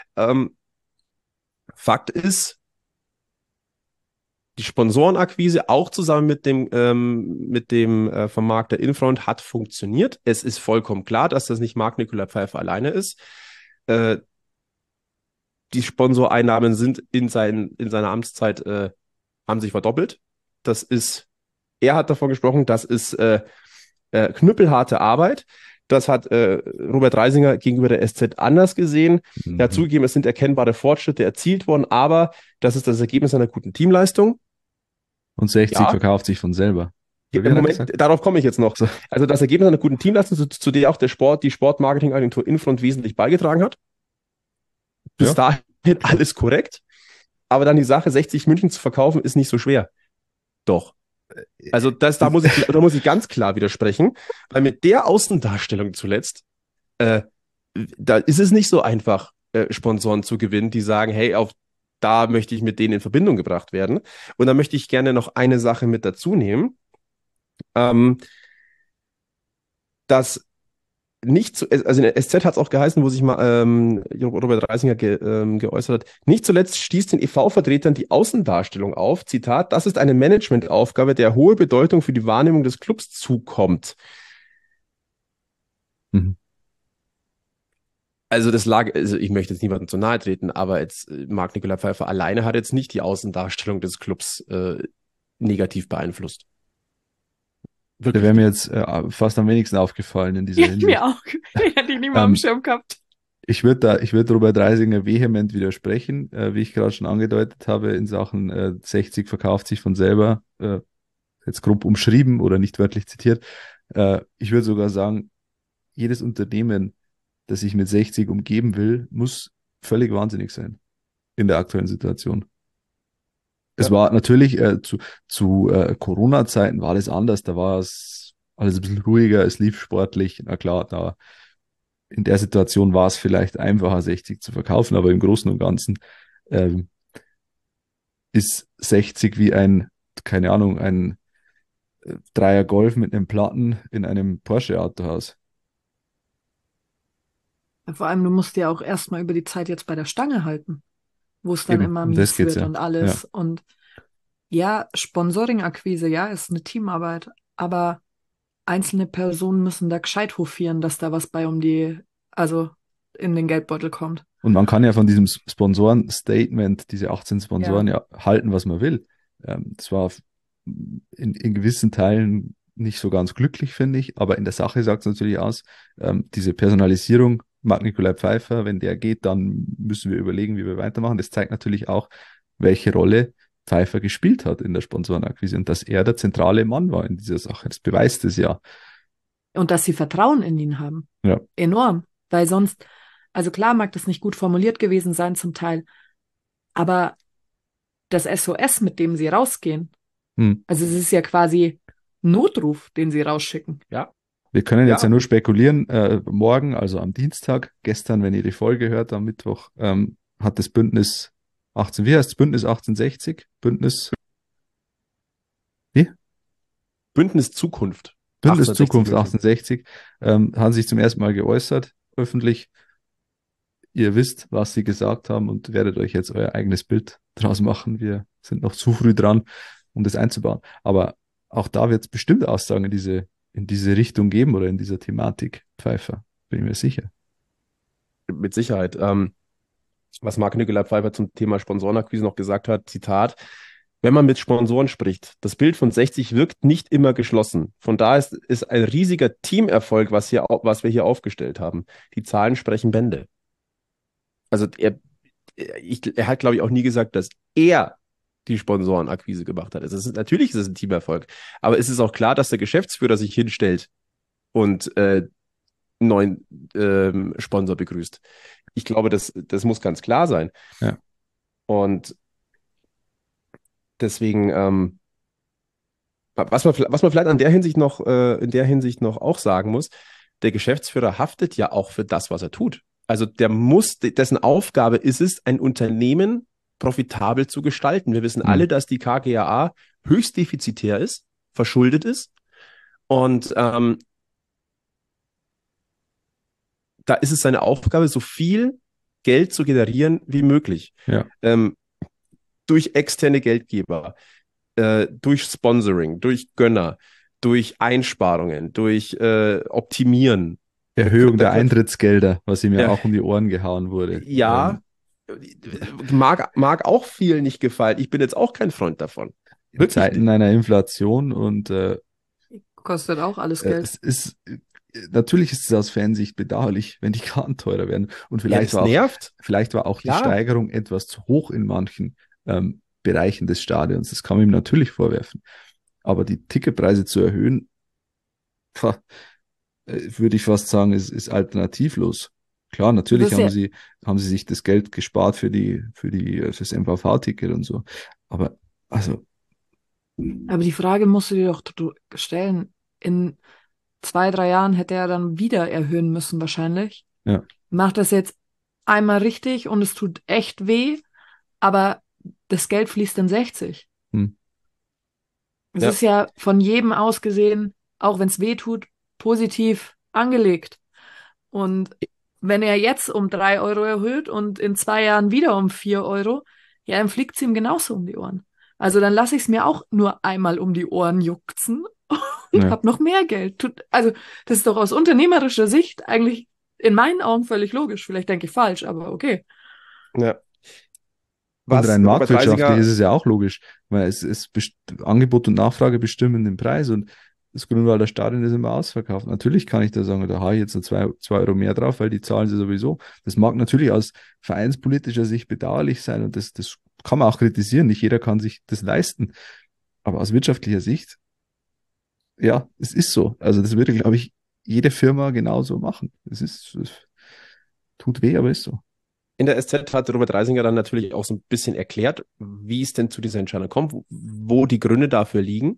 Fakt ist, die Sponsorenakquise auch zusammen mit dem Vermarkter Infront hat funktioniert. Es ist vollkommen klar, dass das nicht Marc-Nicolai Pfeiffer alleine ist. Die Sponsoreinnahmen sind in seiner Amtszeit haben sich verdoppelt. Er hat davon gesprochen, das ist knüppelharte Arbeit. Das hat Robert Reisinger gegenüber der SZ anders gesehen. Er hat zugegeben, es sind erkennbare Fortschritte erzielt worden, aber das ist das Ergebnis einer guten Teamleistung. Und 60 verkauft sich von selber. Moment, darauf komme ich jetzt noch. Also das Ergebnis einer guten Teamleistung, zu der auch die Sportmarketingagentur Infront wesentlich beigetragen hat. Bis dahin alles korrekt. Aber dann die Sache, 60 München zu verkaufen, ist nicht so schwer. Doch. Also da muss ich ganz klar widersprechen, weil mit der Außendarstellung zuletzt, da ist es nicht so einfach, Sponsoren zu gewinnen, die sagen, hey, da möchte ich mit denen in Verbindung gebracht werden. Und da möchte ich gerne noch eine Sache mit dazu nehmen, dass nicht zu, also in der SZ hat es auch geheißen, wo sich mal Robert Reisinger geäußert hat, nicht zuletzt stieß den EV-Vertretern die Außendarstellung auf, Zitat, das ist eine Managementaufgabe, der hohe Bedeutung für die Wahrnehmung des Clubs zukommt. Also ich möchte jetzt niemandem zu nahe treten, aber jetzt Marc-Nicolai Pfeiffer alleine hat jetzt nicht die Außendarstellung des Clubs negativ beeinflusst. Der wäre mir jetzt fast am wenigsten aufgefallen in dieser Hinsicht. Mir auch. Hätte ich nicht mal am Schirm gehabt. Ich würde Robert Reisinger vehement widersprechen, wie ich gerade schon angedeutet habe, in Sachen 60 verkauft sich von selber, jetzt grob umschrieben oder nicht wörtlich zitiert. Ich würde sogar sagen, jedes Unternehmen, das sich mit 60 umgeben will, muss völlig wahnsinnig sein in der aktuellen Situation. Es war natürlich zu Corona-Zeiten war das anders, da war es alles ein bisschen ruhiger, es lief sportlich, na klar, in der Situation war es vielleicht einfacher, 60 zu verkaufen, aber im Großen und Ganzen ist 60 wie ein Dreier Golf mit einem Platten in einem Porsche-Autohaus. Vor allem, du musst ja auch erstmal über die Zeit jetzt bei der Stange halten, wo es dann immer mies wird und alles. Ja. Und ja, Sponsoring-Akquise, ja, ist eine Teamarbeit, aber einzelne Personen müssen da gescheit hofieren, dass da was bei also in den Geldbeutel kommt. Und man kann ja von diesem Sponsoren-Statement, diese 18 Sponsoren, ja halten, was man will. Das war in gewissen Teilen nicht so ganz glücklich, finde ich, aber in der Sache sagt es natürlich aus, diese Personalisierung, Marc-Nicolai Pfeiffer, wenn der geht, dann müssen wir überlegen, wie wir weitermachen. Das zeigt natürlich auch, welche Rolle Pfeiffer gespielt hat in der Sponsorenakquise und dass er der zentrale Mann war in dieser Sache. Das beweist es ja. Und dass sie Vertrauen in ihn haben. Ja. Enorm. Weil sonst, also klar mag das nicht gut formuliert gewesen sein zum Teil, aber das SOS, mit dem sie rausgehen, also es ist ja quasi Notruf, den sie rausschicken. Ja. Wir können jetzt ja nur spekulieren. Morgen, also am Dienstag, gestern, wenn ihr die Folge hört, am Mittwoch, hat das Bündnis 1860? Bündnis Zukunft. Bündnis Zukunft 1860 haben sich zum ersten Mal geäußert, öffentlich. Ihr wisst, was sie gesagt haben und werdet euch jetzt euer eigenes Bild draus machen. Wir sind noch zu früh dran, um das einzubauen. Aber auch da wird es bestimmt Aussagen in diese Richtung geben oder in dieser Thematik, Pfeiffer, bin ich mir sicher. Mit Sicherheit. Was Marc-Nicolai Pfeiffer zum Thema Sponsorenakquise noch gesagt hat, Zitat, wenn man mit Sponsoren spricht, das Bild von 60 wirkt nicht immer geschlossen. Von daher ist ein riesiger Teamerfolg, was wir hier aufgestellt haben. Die Zahlen sprechen Bände. Also er hat, glaube ich, auch nie gesagt, dass er die Sponsorenakquise gemacht hat. Natürlich ist es ein Teamerfolg, aber es ist auch klar, dass der Geschäftsführer sich hinstellt und neuen Sponsor begrüßt. Ich glaube, das muss ganz klar sein. Ja. Und Deswegen, was man vielleicht in der Hinsicht noch auch sagen muss, der Geschäftsführer haftet ja auch für das, was er tut. Also dessen Aufgabe ist es, ein Unternehmen profitabel zu gestalten. Wir wissen alle, dass die KGaA höchst defizitär ist, verschuldet ist. Und da ist es seine Aufgabe, so viel Geld zu generieren wie möglich. Ja. Durch externe Geldgeber, durch Sponsoring, durch Gönner, durch Einsparungen, durch Optimieren. Erhöhung der Eintrittsgelder, was ihm ja Ja. auch um die Ohren gehauen wurde. Ja, mag auch vielen nicht gefallen. Ich bin jetzt auch kein Freund davon. In Zeiten einer Inflation und Kostet auch alles Geld. natürlich ist es aus Fansicht bedauerlich, wenn die Karten teurer werden. Und Ja, das nervt. Vielleicht war auch die Klar. Steigerung etwas zu hoch in manchen Bereichen des Stadions. Das kann man ihm natürlich vorwerfen. Aber die Ticketpreise zu erhöhen, würde ich fast sagen, ist alternativlos. Klar, natürlich Das ist haben sie sich das Geld gespart fürs MVV-Ticket und so. Aber also, Aber die Frage musst du dir doch stellen. In 2, 3 Jahren hätte er dann wieder erhöhen müssen, wahrscheinlich. Ja. Macht das jetzt einmal richtig und es tut echt weh, aber das Geld fließt in 60. Es Ja. ist ja von jedem aus gesehen, auch wenn es weh tut, positiv angelegt. Und wenn er jetzt um 3 Euro erhöht und in 2 Jahren wieder um 4 Euro, ja, dann fliegt es ihm genauso um die Ohren. Also dann lasse ich es mir auch nur einmal um die Ohren jucksen und Ja. habe noch mehr Geld. Also das ist doch aus unternehmerischer Sicht eigentlich in meinen Augen völlig logisch. Vielleicht denke ich falsch, aber okay. Ja. Und rein Robert marktwirtschaftlich Reisinger- ist es ja auch logisch, weil Angebot und Nachfrage bestimmen den Preis und das Grünwalder Stadion ist immer ausverkauft. Natürlich kann ich da sagen, da habe ich jetzt noch 2 Euro mehr drauf, weil die zahlen sie sowieso. Das mag natürlich aus vereinspolitischer Sicht bedauerlich sein und das kann man auch kritisieren. Nicht jeder kann sich das leisten. Aber aus wirtschaftlicher Sicht, ja, es ist so. Also das würde, glaube ich, jede Firma genauso machen. Es tut weh, aber ist so. In der SZ hat Robert Reisinger dann natürlich auch so ein bisschen erklärt, wie es denn zu dieser Entscheidung kommt, wo die Gründe dafür liegen.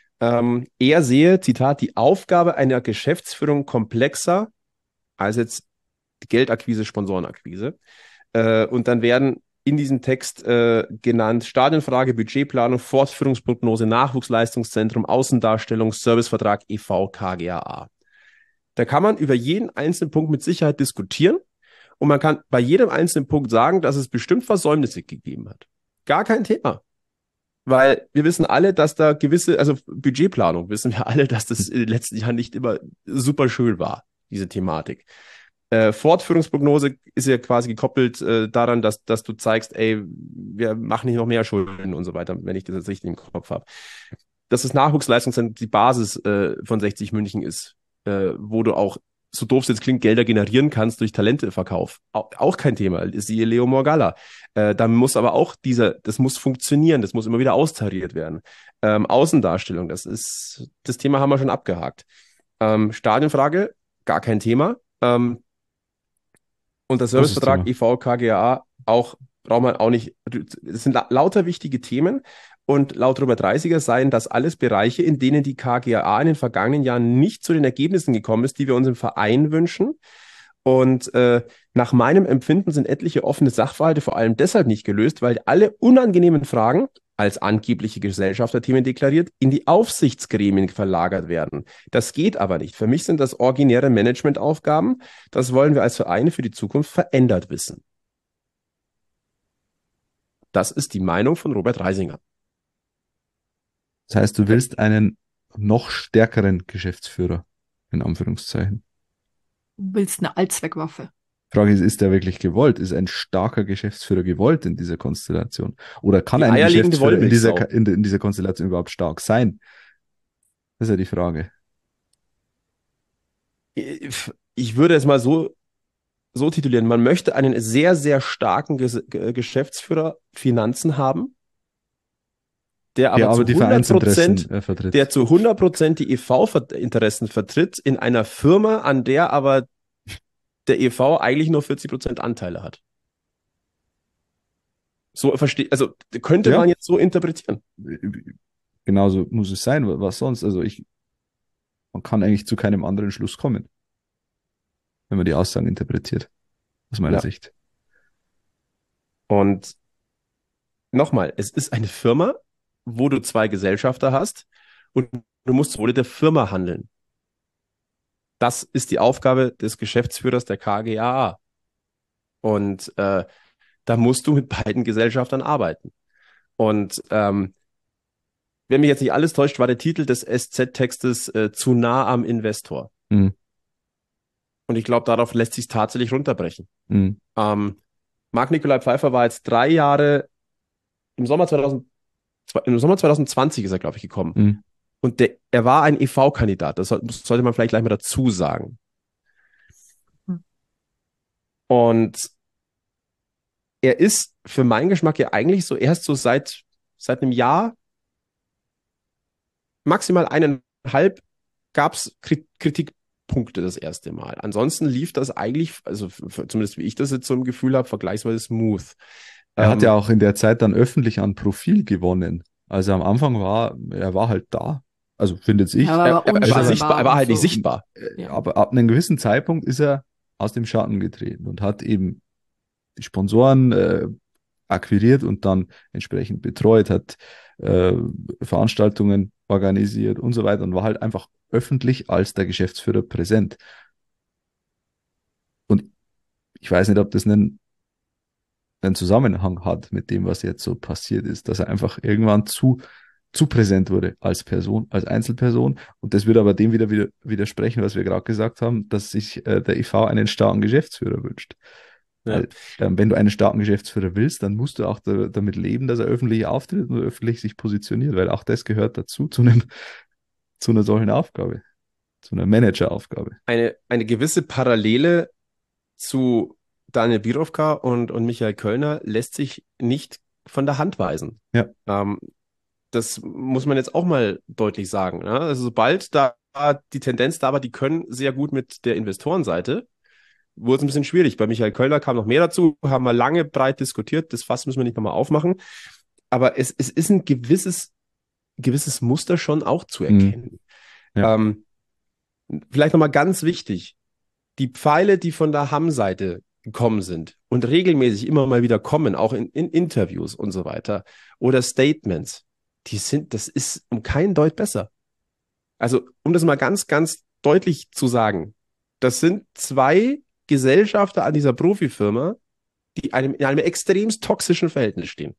Er sehe, Zitat, die Aufgabe einer Geschäftsführung komplexer als jetzt die Geldakquise, Sponsorenakquise. Und dann werden in diesem Text genannt Stadionfrage, Budgetplanung, Fortführungsprognose, Nachwuchsleistungszentrum, Außendarstellung, Servicevertrag e.V., KGaA. Da kann man über jeden einzelnen Punkt mit Sicherheit diskutieren. Und man kann bei jedem einzelnen Punkt sagen, dass es bestimmt Versäumnisse gegeben hat. Gar kein Thema. Weil wir wissen alle, dass da also Budgetplanung, wissen wir alle, dass das in den letzten Jahren nicht immer super schön war, diese Thematik. Fortführungsprognose ist ja quasi gekoppelt daran, dass du zeigst, ey, wir machen nicht noch mehr Schulden und so weiter, wenn ich das jetzt richtig im Kopf habe. Dass das Nachwuchsleistungszentrum die Basis von 60 München ist, wo du auch, so doof es jetzt klingt, Gelder generieren kannst durch Talenteverkauf. Auch kein Thema, siehe Leo Morgalla. Da muss aber auch das muss funktionieren, das muss immer wieder austariert werden. Außendarstellung, das Thema haben wir schon abgehakt. Stadionfrage, gar kein Thema. Und der Servicevertrag e.V., KGaA auch, braucht man auch nicht. Es sind lauter wichtige Themen. Und laut Robert Reisinger seien das alles Bereiche, in denen die KGaA in den vergangenen Jahren nicht zu den Ergebnissen gekommen ist, die wir uns im Verein wünschen. Und nach meinem Empfinden sind etliche offene Sachverhalte vor allem deshalb nicht gelöst, weil alle unangenehmen Fragen, als angebliche Gesellschafterthemen deklariert, in die Aufsichtsgremien verlagert werden. Das geht aber nicht. Für mich sind das originäre Managementaufgaben. Das wollen wir als Vereine für die Zukunft verändert wissen. Das ist die Meinung von Robert Reisinger. Das heißt, du willst einen noch stärkeren Geschäftsführer, in Anführungszeichen. Du willst eine Allzweckwaffe. Frage ist der wirklich gewollt? Ist ein starker Geschäftsführer gewollt in dieser Konstellation? Oder kann Die ein eierlegende Geschäftsführer Wollmilchsau. in dieser Konstellation überhaupt stark sein? Das ist ja die Frage. Ich würde es mal so titulieren. Man möchte einen sehr, sehr starken Geschäftsführer Finanzen haben, der aber die zu 100%, Vereinsinteressen vertritt. der zu 100% die EV-Interessen vertritt in einer Firma, an der aber der EV eigentlich nur 40% Anteile hat. So also könnte Ja. man jetzt so interpretieren. Genauso muss es sein, was sonst? Also man kann eigentlich zu keinem anderen Schluss kommen, wenn man die Aussagen interpretiert, aus meiner Ja. Sicht. Und nochmal, es ist eine Firma, wo du 2 Gesellschafter hast und du musst zum Wohle der Firma handeln. Das ist die Aufgabe des Geschäftsführers der KGaA. Und da musst du mit beiden Gesellschaftern arbeiten. Und wenn mich jetzt nicht alles täuscht, war der Titel des SZ-Textes zu nah am Investor. Mhm. Und ich glaube, darauf lässt sich tatsächlich runterbrechen. Mhm. Marc-Nikolai Pfeiffer war jetzt 3 Jahre, im Sommer 2020 ist er, glaube ich, gekommen. Mhm. Und er war ein EV-Kandidat. Das sollte man vielleicht gleich mal dazu sagen. Hm. Und er ist für meinen Geschmack ja eigentlich so erst so seit einem Jahr, maximal 1,5, gab es Kritikpunkte das erste Mal. Ansonsten lief das eigentlich, also zumindest wie ich das jetzt so im Gefühl habe, vergleichsweise smooth. Er hat ja auch in der Zeit dann öffentlich an Profil gewonnen. Also am Anfang er war halt da. Also findet ich. Ja, aber Er war unscheinbar sichtbar, er war halt und nicht so. sichtbar. Ja. Aber ab einem gewissen Zeitpunkt ist er aus dem Schatten getreten und hat eben die Sponsoren akquiriert und dann entsprechend betreut, hat Veranstaltungen organisiert und so weiter und war halt einfach öffentlich als der Geschäftsführer präsent. Und ich weiß nicht, ob das einen Zusammenhang hat mit dem, was jetzt so passiert ist, dass er einfach irgendwann zu präsent wurde als Person, als Einzelperson. Und das würde aber dem wieder widersprechen, was wir gerade gesagt haben, dass sich der EV einen starken Geschäftsführer wünscht. Ja. Weil, wenn du einen starken Geschäftsführer willst, dann musst du auch damit leben, dass er öffentlich auftritt und öffentlich sich positioniert, weil auch das gehört dazu, zu einer solchen Aufgabe, zu einer Manageraufgabe. Eine gewisse Parallele zu Daniel Birovka und Michael Kölner lässt sich nicht von der Hand weisen. Ja. Das muss man jetzt auch mal deutlich sagen. Ne? Also sobald da die Tendenz da war, die können sehr gut mit der Investorenseite, wurde es ein bisschen schwierig. Bei Michael Kölner kam noch mehr dazu, haben wir lange breit diskutiert, das Fass müssen wir nicht nochmal aufmachen. Aber es ist ein gewisses Muster schon auch zu erkennen. Ja. Vielleicht nochmal ganz wichtig, die Pfeile, die von der Hamm-Seite gekommen sind und regelmäßig immer mal wieder kommen, auch in Interviews und so weiter oder Statements, das ist um keinen Deut besser. Also, um das mal ganz, ganz deutlich zu sagen, das sind 2 Gesellschafter an dieser Profifirma, die in einem extremst toxischen Verhältnis stehen.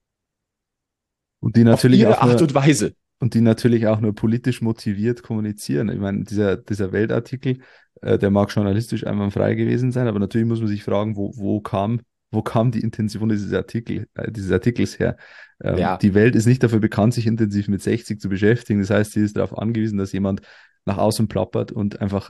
Und die natürlich auf ihre auch Art und Weise. Und die natürlich auch nur politisch motiviert kommunizieren. Ich meine, dieser Weltartikel, der mag journalistisch einwandfrei gewesen sein, aber natürlich muss man sich fragen, wo kam die Intention dieses Artikels her? Ja. Die Welt ist nicht dafür bekannt, sich intensiv mit 60 zu beschäftigen. Das heißt, sie ist darauf angewiesen, dass jemand nach außen plappert und einfach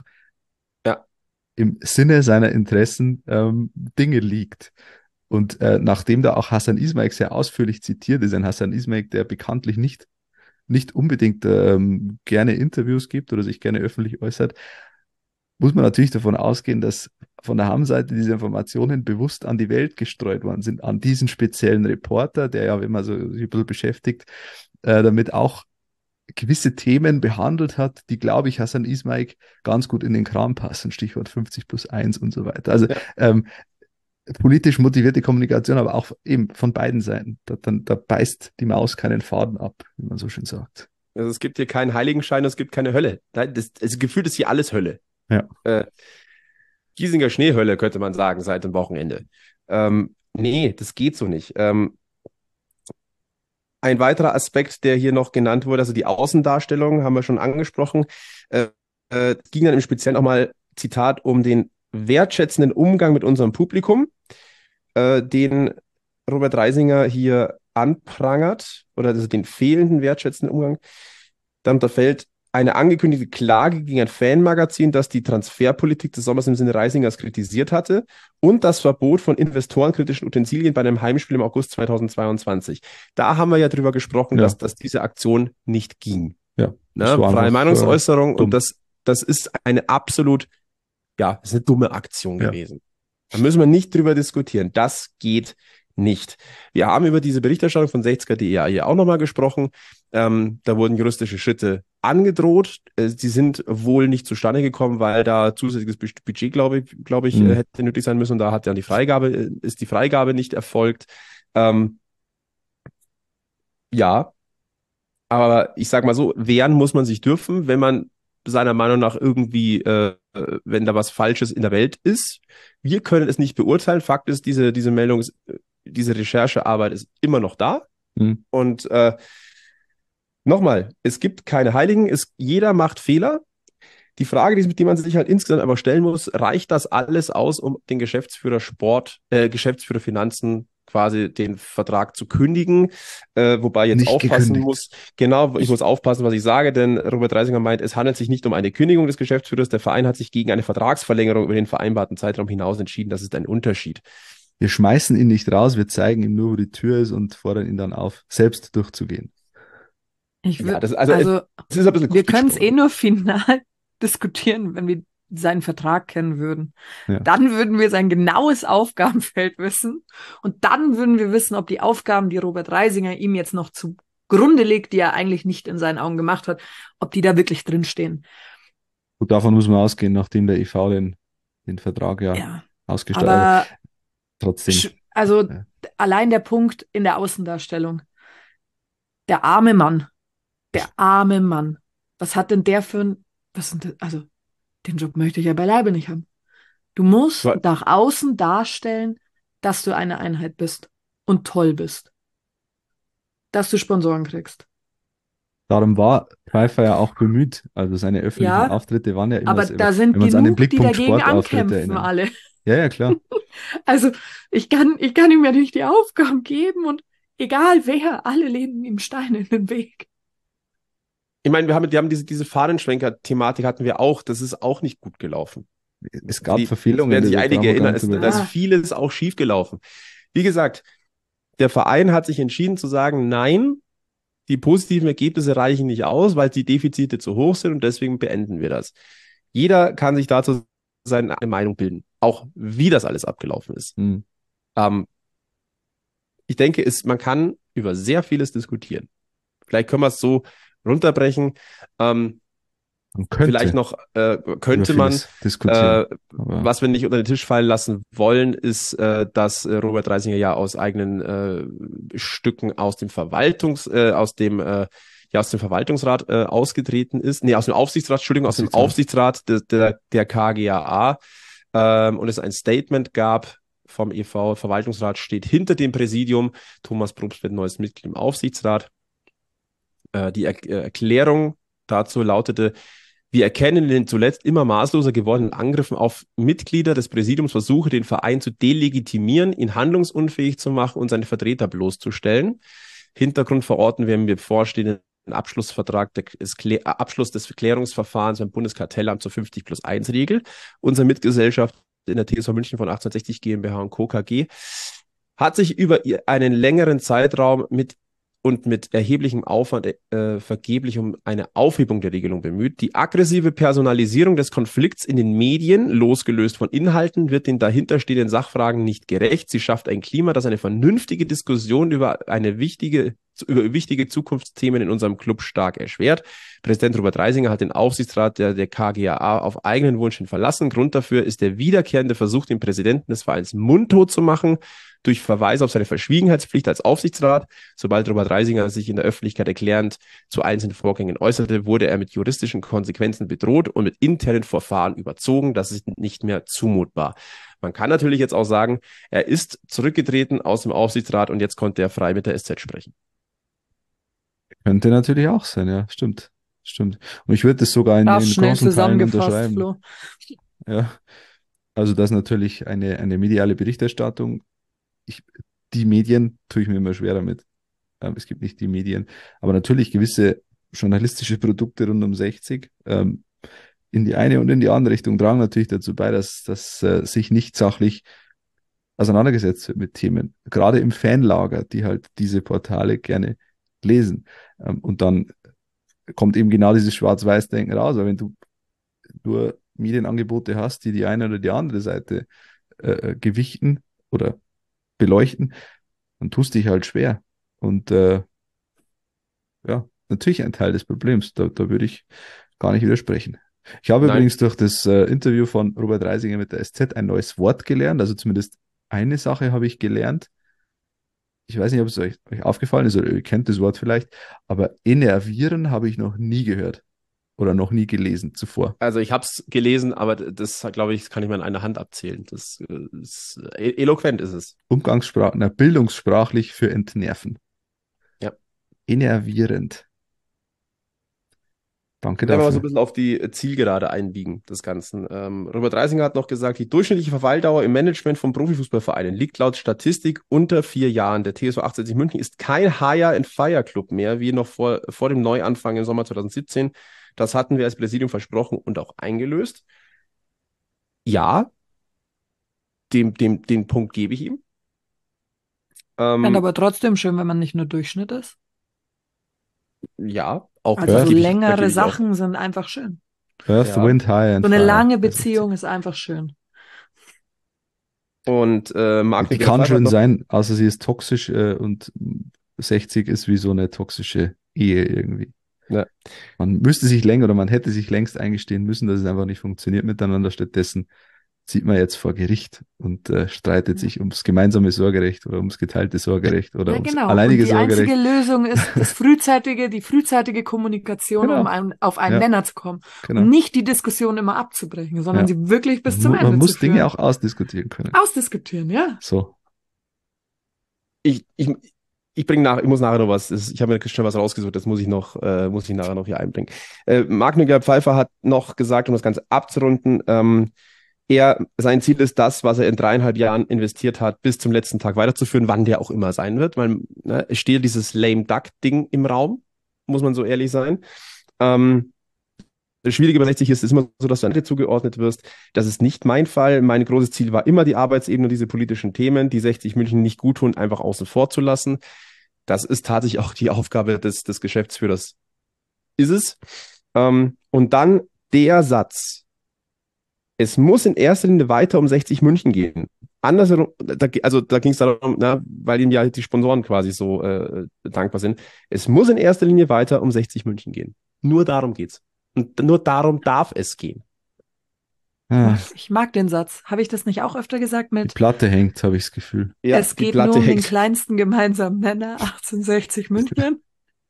im Sinne seiner Interessen Dinge liegt. Und nachdem da auch Hasan Ismaik sehr ausführlich zitiert ist, ein Hasan Ismaik, der bekanntlich nicht unbedingt gerne Interviews gibt oder sich gerne öffentlich äußert, muss man natürlich davon ausgehen, dass von der Hamm-Seite diese Informationen bewusst an die Welt gestreut worden sind, an diesen speziellen Reporter, der ja, wenn man sich ein bisschen beschäftigt, damit auch gewisse Themen behandelt hat, die, glaube ich, Hasan Ismaik ganz gut in den Kram passen, Stichwort 50+1 und so weiter. Also politisch motivierte Kommunikation, aber auch eben von beiden Seiten. Da beißt die Maus keinen Faden ab, wie man so schön sagt. Also es gibt hier keinen Heiligenschein, es gibt keine Hölle. Gefühlt ist hier alles Hölle. Ja. Giesinger Schneehölle, könnte man sagen, seit dem Wochenende. Nee, das geht so nicht. Ein weiterer Aspekt, der hier noch genannt wurde, also die Außendarstellung, haben wir schon angesprochen, ging dann im Speziellen auch mal, Zitat, um den wertschätzenden Umgang mit unserem Publikum, den Robert Reisinger hier anprangert, oder also den fehlenden wertschätzenden Umgang. Darunter fällt eine angekündigte Klage gegen ein Fanmagazin, das die Transferpolitik des Sommers im Sinne Reisingers kritisiert hatte, und das Verbot von investorenkritischen Utensilien bei einem Heimspiel im August 2022. Da haben wir ja drüber gesprochen, dass diese Aktion nicht ging. Ja, freie Meinungsäußerung, dumm. und das ist eine absolut, das ist eine dumme Aktion gewesen. Da müssen wir nicht drüber diskutieren. Das geht nicht. Wir haben über diese Berichterstattung von 60er.de ja hier auch nochmal gesprochen. Da wurden juristische Schritte angedroht. Sie sind wohl nicht zustande gekommen, weil da zusätzliches Budget, glaube ich, hätte nötig sein müssen. Und da hat dann ist die Freigabe nicht erfolgt. Ja, aber ich sag mal so, wehren muss man sich dürfen, wenn man seiner Meinung nach irgendwie, wenn da was Falsches in der Welt ist. Wir können es nicht beurteilen. Fakt ist, diese Meldung diese Recherchearbeit ist immer noch da. Und nochmal, es gibt keine Heiligen, jeder macht Fehler. Die Frage, die man sich halt insgesamt einfach stellen muss, reicht das alles aus, um den Geschäftsführer Finanzen quasi den Vertrag zu kündigen, wobei jetzt Nicht aufpassen gekündigt. muss, genau, ich muss aufpassen, was ich sage, denn Robert Reisinger meint, es handelt sich nicht um eine Kündigung des Geschäftsführers, der Verein hat sich gegen eine Vertragsverlängerung über den vereinbarten Zeitraum hinaus entschieden, das ist ein Unterschied. Wir schmeißen ihn nicht raus, wir zeigen ihm nur, wo die Tür ist und fordern ihn dann auf, selbst durchzugehen. Es ist ein bisschen wir können es nur final diskutieren, wenn wir seinen Vertrag kennen würden. Ja. Dann würden wir sein genaues Aufgabenfeld wissen und dann würden wir wissen, ob die Aufgaben, die Robert Reisinger ihm jetzt noch zugrunde legt, die er eigentlich nicht in seinen Augen gemacht hat, ob die da wirklich drinstehen. Und davon muss man ausgehen, nachdem der EV den Vertrag ausgestellt hat. Aber trotzdem. Allein der Punkt in der Außendarstellung. Der arme Mann. Was hat denn der den Job möchte ich ja beileibe nicht haben. Du musst nach außen darstellen, dass du eine Einheit bist und toll bist. Dass du Sponsoren kriegst. Darum war Pfeiffer ja auch bemüht. Also seine öffentlichen Auftritte waren ja immer aber so, da sind wenn man genug, an den Blickpunkt die dagegen Sportauftritte ankämpfen, erinnern. alle. Ja, klar. Also ich kann ihm ja nicht die Aufgaben geben und egal wer, alle lehnen ihm Steine in den Weg. Ich meine, wir haben diese Fahnenschwenker-Thematik hatten wir auch, das ist auch nicht gut gelaufen. Es gab Verfehlungen. Werden sich einige erinnern, da ist vieles auch schief gelaufen. Wie gesagt, der Verein hat sich entschieden zu sagen, nein, die positiven Ergebnisse reichen nicht aus, weil die Defizite zu hoch sind und deswegen beenden wir das. Jeder kann sich dazu seine Meinung bilden, auch wie das alles abgelaufen ist. Ich denke, man kann über sehr vieles diskutieren. Vielleicht können wir es so runterbrechen. Vielleicht noch könnte man diskutieren. Was wir nicht unter den Tisch fallen lassen wollen, ist, dass Robert Reisinger ja aus eigenen Stücken aus dem Verwaltungsrat ausgetreten ist. Nee, aus dem Aufsichtsrat, Entschuldigung, aus dem Aufsichtsrat der KGaA und es ein Statement gab vom e.V. Verwaltungsrat steht hinter dem Präsidium. Thomas Probst wird neues Mitglied im Aufsichtsrat. Die Erklärung dazu lautete: Wir erkennen in den zuletzt immer maßloser gewordenen Angriffen auf Mitglieder des Präsidiums Versuche, den Verein zu delegitimieren, ihn handlungsunfähig zu machen und seine Vertreter bloßzustellen. Hintergrund verorten wir im bevorstehenden Abschlussvertrag Abschluss des Klärungsverfahrens beim Bundeskartellamt zur 50+1-Regel. Unsere Mitgesellschaft in der TSV München von 1860 GmbH und Co. KG hat sich über einen längeren Zeitraum mit erheblichem Aufwand vergeblich um eine Aufhebung der Regelung bemüht. Die aggressive Personalisierung des Konflikts in den Medien, losgelöst von Inhalten, wird den dahinterstehenden Sachfragen nicht gerecht. Sie schafft ein Klima, das eine vernünftige Diskussion über wichtige Zukunftsthemen in unserem Club stark erschwert. Präsident Robert Reisinger hat den Aufsichtsrat der KGaA auf eigenen Wunsch hin verlassen. Grund dafür ist der wiederkehrende Versuch, den Präsidenten des Vereins mundtot zu machen, durch Verweise auf seine Verschwiegenheitspflicht als Aufsichtsrat. Sobald Robert Reisinger sich in der Öffentlichkeit erklärend zu einzelnen Vorgängen äußerte, wurde er mit juristischen Konsequenzen bedroht und mit internen Verfahren überzogen. Das ist nicht mehr zumutbar. Man kann natürlich jetzt auch sagen, er ist zurückgetreten aus dem Aufsichtsrat und jetzt konnte er frei mit der SZ sprechen. Könnte natürlich auch sein, ja, stimmt. Und ich würde das sogar in großen Teilen unterschreiben. Flo. Ja, also das ist natürlich eine mediale Berichterstattung. Die Medien tue ich mir immer schwer damit. Es gibt nicht die Medien, aber natürlich gewisse journalistische Produkte rund um 60 in die eine und in die andere Richtung tragen natürlich dazu bei, dass sich nicht sachlich auseinandergesetzt wird mit Themen, gerade im Fanlager, die halt diese Portale gerne lesen. Und dann kommt eben genau dieses Schwarz-Weiß-Denken raus, weil wenn du nur Medienangebote hast, die eine oder die andere Seite gewichten oder beleuchten, dann tust dich halt schwer. Und ja, natürlich ein Teil des Problems. Da würde ich gar nicht widersprechen. Ich habe Nein. übrigens durch das Interview von Robert Reisinger mit der SZ ein neues Wort gelernt. Also zumindest eine Sache habe ich gelernt. Ich weiß nicht, ob es euch aufgefallen ist oder ihr kennt das Wort vielleicht, aber enervieren habe ich noch nie gehört oder noch nie gelesen zuvor. Also ich habe es gelesen, aber das, glaube ich, kann ich mal in einer Hand abzählen. Das ist eloquent ist es. Bildungssprachlich für entnerven. Ja. Enervierend. Danke Wenn wir mal so dafür. ein bisschen auf die Zielgerade einbiegen des Ganzen. Robert Reisinger hat noch gesagt, die durchschnittliche Verweildauer im Management von Profifußballvereinen liegt laut Statistik unter 4 Jahren. Der TSV 1860 München ist kein Hire-and-Fire-Club mehr, wie noch vor dem Neuanfang im Sommer 2017. Das hatten wir als Präsidium versprochen und auch eingelöst. Ja, den Punkt gebe ich ihm. Fände aber trotzdem schön, wenn man nicht nur Durchschnitt ist. Ja, auch Also da so gebe ich längere natürlich auch. Sachen sind einfach schön. Earth, Ja. Wind, High and So eine Fire. lange Das ist- Beziehung ist einfach schön. Und Marc Die Nickel kann Pfeiffer schön hat noch- sein, außer sie ist toxisch und 60 ist wie so eine toxische Ehe irgendwie. Ja. Man müsste sich länger oder man hätte sich längst eingestehen müssen, dass es einfach nicht funktioniert miteinander. Stattdessen zieht man jetzt vor Gericht und streitet sich ums gemeinsame Sorgerecht oder ums geteilte Sorgerecht oder Ja, ums genau. Und alleinige die einzige Sorgerecht. Lösung ist die frühzeitige Kommunikation, Genau. auf einen Ja. Nenner zu kommen. Genau. Und nicht die Diskussion immer abzubrechen, sondern Ja. sie wirklich bis zum Man Ende muss zu führen. Dinge auch ausdiskutieren können. Ausdiskutieren, ja. So. Ich bringe nach, ich muss nachher noch was. Ich habe mir schon was rausgesucht, das muss ich nachher noch hier einbringen. Marc Nickel Pfeiffer hat noch gesagt, um das Ganze abzurunden, sein Ziel ist das, was er in 3,5 Jahren investiert hat, bis zum letzten Tag weiterzuführen, wann der auch immer sein wird, weil es steht dieses lame duck Ding im Raum, muss man so ehrlich sein. Das Schwierige bei 60 ist immer so, dass du dir zugeordnet wirst. Das ist nicht mein Fall. Mein großes Ziel war immer die Arbeitsebene und diese politischen Themen, die 60 München nicht gut tun, einfach außen vor zu lassen. Das ist tatsächlich auch die Aufgabe des Geschäftsführers. Ist es. Und dann der Satz. Es muss in erster Linie weiter um 60 München gehen. Andersherum, da ging es darum, weil ihm ja die Sponsoren quasi so dankbar sind. Es muss in erster Linie weiter um 60 München gehen. Nur darum geht's. Und nur darum darf es gehen. Ah, Ich mag den Satz. Habe ich das nicht auch öfter gesagt die mit Platte hängt, habe ich das Gefühl. Ja, es die geht Platte nur um den hängt. kleinsten gemeinsamen Nenner, 1860 München?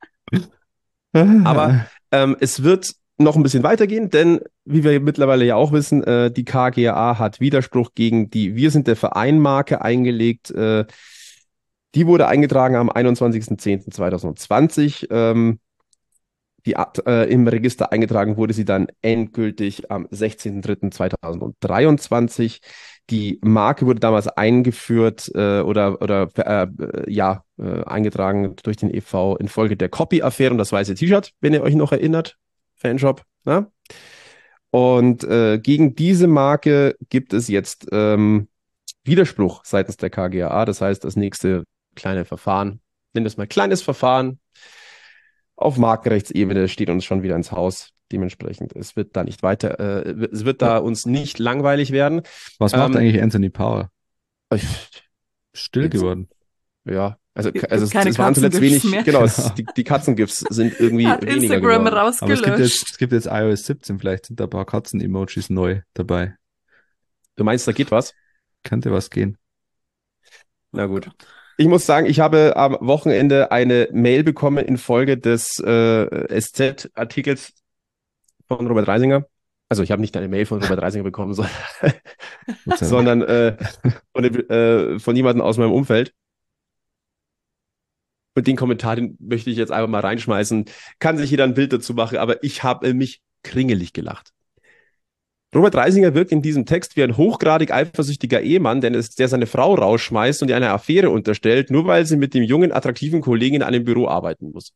Aber es wird noch ein bisschen weitergehen, denn wie wir mittlerweile ja auch wissen, die KGaA hat Widerspruch gegen die Wir sind der Verein-Marke eingelegt. Die wurde eingetragen am 21.10.2020. Im Register eingetragen wurde sie dann endgültig am 16.03.2023. Die Marke wurde damals eingeführt eingetragen durch den e.V. infolge der Copy-Affäre und das weiße T-Shirt, wenn ihr euch noch erinnert. Fanshop. Ne? Und gegen diese Marke gibt es jetzt Widerspruch seitens der KGaA. Das heißt, das nächste kleine Verfahren, nennen wir es mal kleines Verfahren, auf Markenrechtsebene steht uns schon wieder ins Haus. Dementsprechend, es wird da nicht weiter, es wird da uns nicht langweilig werden. Was macht eigentlich Anthony Power? Ich- Still Jetzt- geworden. Ja, also Gibt es keine waren zuletzt Katzengifs wenig, mehr. genau, die Katzengifs sind irgendwie Hat weniger Instagram geworden. Aber rausgelöscht. es gibt jetzt iOS 17, vielleicht sind da ein paar Katzen-Emojis neu dabei. Du meinst, da geht was? Könnte was gehen. Na gut. Ich muss sagen, ich habe am Wochenende eine Mail bekommen infolge des SZ-Artikels von Robert Reisinger. Also ich habe nicht eine Mail von Robert Reisinger bekommen, sondern von jemandem aus meinem Umfeld. Und den Kommentar, den möchte ich jetzt einfach mal reinschmeißen. Kann sich jeder ein Bild dazu machen, aber ich habe mich kringelig gelacht. Robert Reisinger wirkt in diesem Text wie ein hochgradig eifersüchtiger Ehemann, der seine Frau rausschmeißt und ihr eine Affäre unterstellt, nur weil sie mit dem jungen, attraktiven Kollegen in einem Büro arbeiten muss.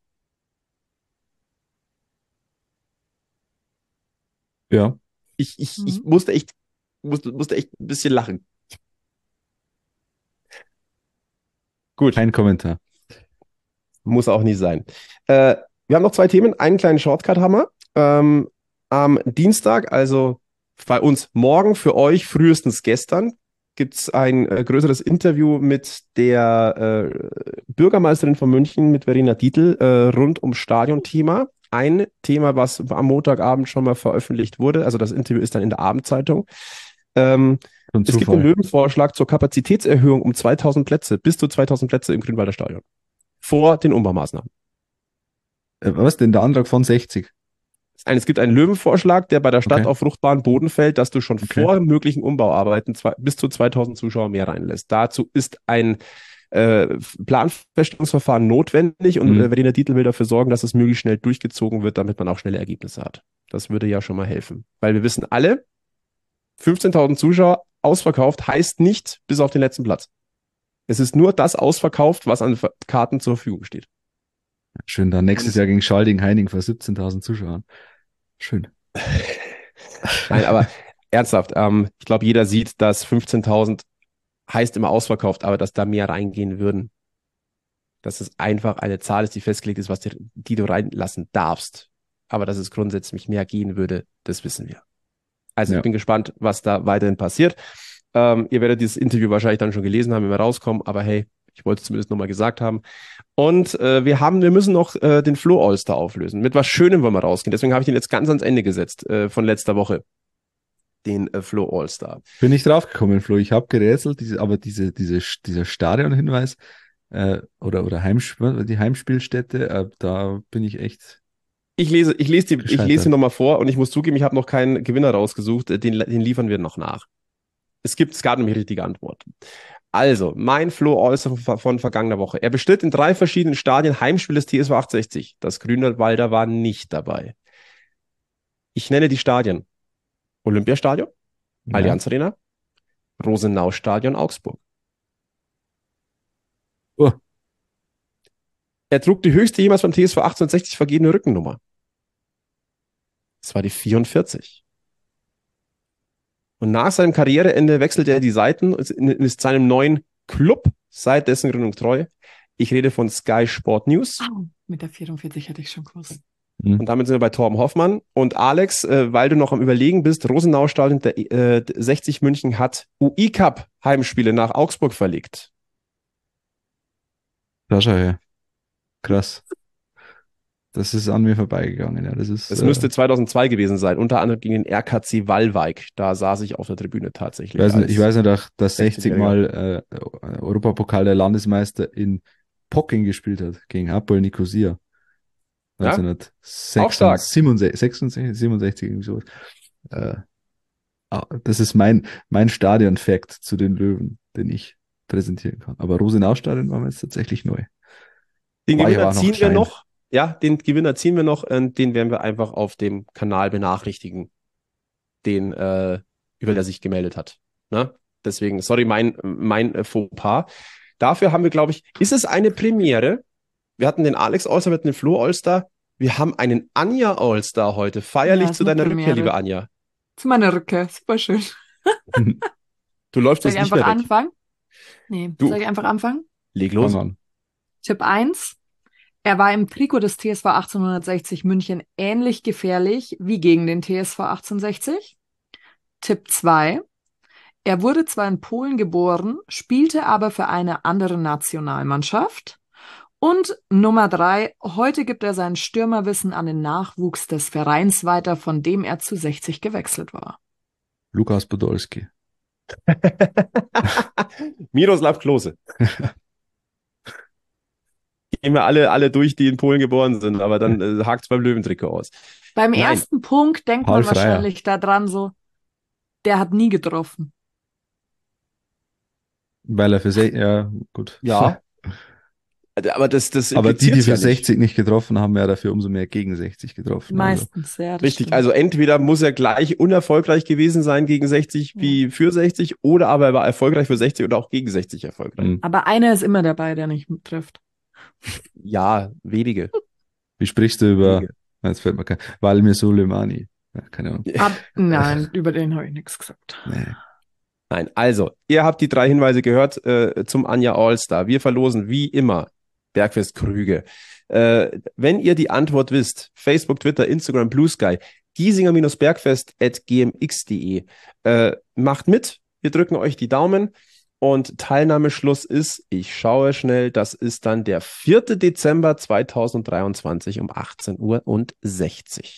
Ja. Ich musste echt ein bisschen lachen. Gut, Kein Kommentar. muss auch nie sein. Wir haben noch 2 Themen. Einen kleinen Shortcut haben wir. Am Dienstag, also bei uns morgen, für euch frühestens gestern, gibt es ein größeres Interview mit der Bürgermeisterin von München, mit Verena Dietl, rund um Stadionthema. Ein Thema, was am Montagabend schon mal veröffentlicht wurde. Also das Interview ist dann in der Abendzeitung. Es gibt einen Löwenvorschlag zur Kapazitätserhöhung um 2000 Plätze, bis zu 2000 Plätze im Grünwalder Stadion. Vor den Umbaumaßnahmen. Was denn der Antrag von 60? Es gibt einen Löwenvorschlag, der bei der Stadt auf fruchtbaren Boden fällt, dass du schon vor möglichen Umbauarbeiten bis zu 2000 Zuschauer mehr reinlässt. Dazu ist ein Planfeststellungsverfahren notwendig und Verena Dietl will dafür sorgen, dass es möglichst schnell durchgezogen wird, damit man auch schnelle Ergebnisse hat. Das würde ja schon mal helfen. Weil wir wissen alle, 15.000 Zuschauer ausverkauft heißt nicht bis auf den letzten Platz. Es ist nur das ausverkauft, was an Karten zur Verfügung steht. Schön, dann nächstes Jahr gegen Schalding-Heining vor 17.000 Zuschauern. Schön. Nein, aber ernsthaft, ich glaube, jeder sieht, dass 15.000 heißt immer ausverkauft, aber dass da mehr reingehen würden. Dass es einfach eine Zahl ist, die festgelegt ist, die du reinlassen darfst. Aber dass es grundsätzlich mehr gehen würde, das wissen wir. Also ich bin gespannt, was da weiterhin passiert. Ihr werdet dieses Interview wahrscheinlich dann schon gelesen haben, wenn wir rauskommen, aber hey, ich wollte es zumindest nochmal gesagt haben. Und wir müssen noch den Flo All-Star auflösen. Mit was Schönem wollen wir rausgehen. Deswegen habe ich den jetzt ganz ans Ende gesetzt von letzter Woche. Den Flo All-Star. Bin ich draufgekommen, Flo. Ich habe gerätselt, dieser Stadionhinweis oder die Heimspielstätte, da bin ich echt. Ich lese dir nochmal vor und ich muss zugeben, ich habe noch keinen Gewinner rausgesucht. Den liefern wir noch nach. Es gab nämlich richtige Antworten. Also, mein Flo All-Star von vergangener Woche. Er bestritt in 3 verschiedenen Stadien Heimspiel des TSV 1860. Das Grünwalder war nicht dabei. Ich nenne die Stadien. Olympiastadion, Allianz Arena, Rosenau-Stadion, Augsburg. Oh. Er trug die höchste jemals beim TSV 1860 vergebene Rückennummer. Das war die 44. Und nach seinem Karriereende wechselte er die Seiten und ist seinem neuen Club seit dessen Gründung treu. Ich rede von Sky Sport News. Oh, mit der 44 hätte ich schon gewusst. Und damit sind wir bei Torben Hoffmann. Und Alex, weil du noch am Überlegen bist, Rosenau-Stadion der 60 München hat UI-Cup-Heimspiele nach Augsburg verlegt. Da schau her. Krass. Das ist an mir vorbeigegangen. Ja, das müsste 2002 gewesen sein, unter anderem gegen den RKC Wallweig. Da saß ich auf der Tribüne tatsächlich. Ich weiß nicht, dass 60 Mal Europapokal der Landesmeister in Pocking gespielt hat, gegen Hapoel Nicosia. 1967, irgendwie sowas. Das ist mein Stadion-Fact zu den Löwen, den ich präsentieren kann. Aber Rosenau-Stadion war mir jetzt tatsächlich neu. Den Gewinner ziehen wir noch. Ja, den Gewinner ziehen wir noch. Den werden wir einfach auf dem Kanal benachrichtigen, über der sich gemeldet hat. Ne? Deswegen, sorry, mein Fauxpas. Dafür haben wir, glaube ich, ist es eine Premiere? Wir hatten den Alex All-Star, wir hatten den Flo All-Star. Wir haben einen Anja All-Star heute. Feierlich zu deiner Rückkehr, liebe Anja. Zu meiner Rückkehr. Super schön. Du läufst uns nicht mehr weg. Soll ich einfach anfangen? Nee. Soll ich einfach anfangen? Leg los. Tipp 1. Er war im Trikot des TSV 1860 München ähnlich gefährlich wie gegen den TSV 1860. Tipp 2. Er wurde zwar in Polen geboren, spielte aber für eine andere Nationalmannschaft. Und Nummer 3, heute gibt er sein Stürmerwissen an den Nachwuchs des Vereins weiter, von dem er zu 60 gewechselt war. Lukas Podolski. Miroslav Klose. Gehen wir alle durch, die in Polen geboren sind, aber dann hakt es beim Löwentrikot aus. Beim ersten Punkt denkt man wahrscheinlich daran so, der hat nie getroffen. Weil er für 60, ja, gut. Ja. Aber aber die für 60 nicht getroffen haben, ja dafür umso mehr gegen 60 getroffen. Meistens, ja. Richtig, stimmt. also entweder muss er gleich unerfolgreich gewesen sein gegen 60 wie für 60, oder aber er war erfolgreich für 60 oder auch gegen 60 erfolgreich. Aber einer ist immer dabei, der nicht trifft. Ja, wenige. Wie sprichst du über, jetzt fällt mir Valmir Soleimani? Ja, keine Ahnung. Nein, über den habe ich nichts gesagt. Nee. Nein, also, ihr habt die 3 Hinweise gehört zum Anja All-Star. Wir verlosen wie immer Bergfest Krüge. Wenn ihr die Antwort wisst, Facebook, Twitter, Instagram, Blue Sky, giesinger-bergfest@gmx.de. Macht mit. Wir drücken euch die Daumen. Und Teilnahmeschluss ist, ich schaue schnell, das ist dann der 4. Dezember 2023 um 18:60 Uhr.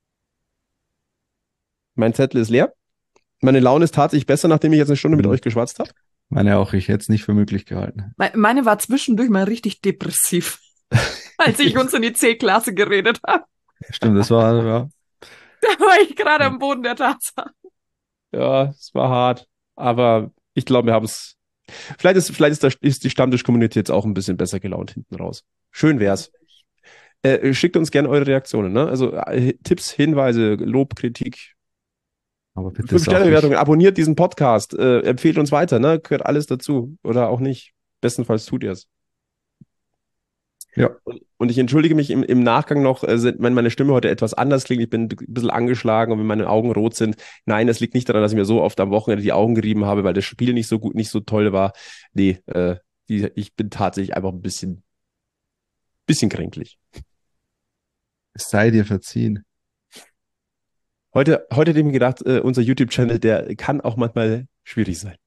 Mein Zettel ist leer. Meine Laune ist tatsächlich besser, nachdem ich jetzt eine Stunde mit euch geschwatzt habe. Meine auch, ich hätte es nicht für möglich gehalten. Meine war zwischendurch mal richtig depressiv, als ich uns in die C-Klasse geredet habe. Stimmt, das war, ja. Da war ich gerade am Boden der Tatsachen. Ja, es war hart, aber ich glaube, wir haben es. Vielleicht ist die Stammtisch-Community jetzt auch ein bisschen besser gelaunt hinten raus. Schön wär's. Schickt uns gerne eure Reaktionen, ne? Also Tipps, Hinweise, Lob, Kritik. Aber bitte 5-Sterne-Bewertungen, abonniert diesen Podcast, empfehlt uns weiter, ne? Gehört alles dazu. Oder auch nicht. Bestenfalls tut ihr es. Ja. Und ich entschuldige mich im Nachgang noch, wenn meine Stimme heute etwas anders klingt. Ich bin ein bisschen angeschlagen und wenn meine Augen rot sind. Nein, es liegt nicht daran, dass ich mir so oft am Wochenende die Augen gerieben habe, weil das Spiel nicht so gut, nicht so toll war. Nee, ich bin tatsächlich einfach ein bisschen kränklich. Es sei dir verziehen. Heute hätte ich mir gedacht, unser YouTube-Channel, der kann auch manchmal schwierig sein.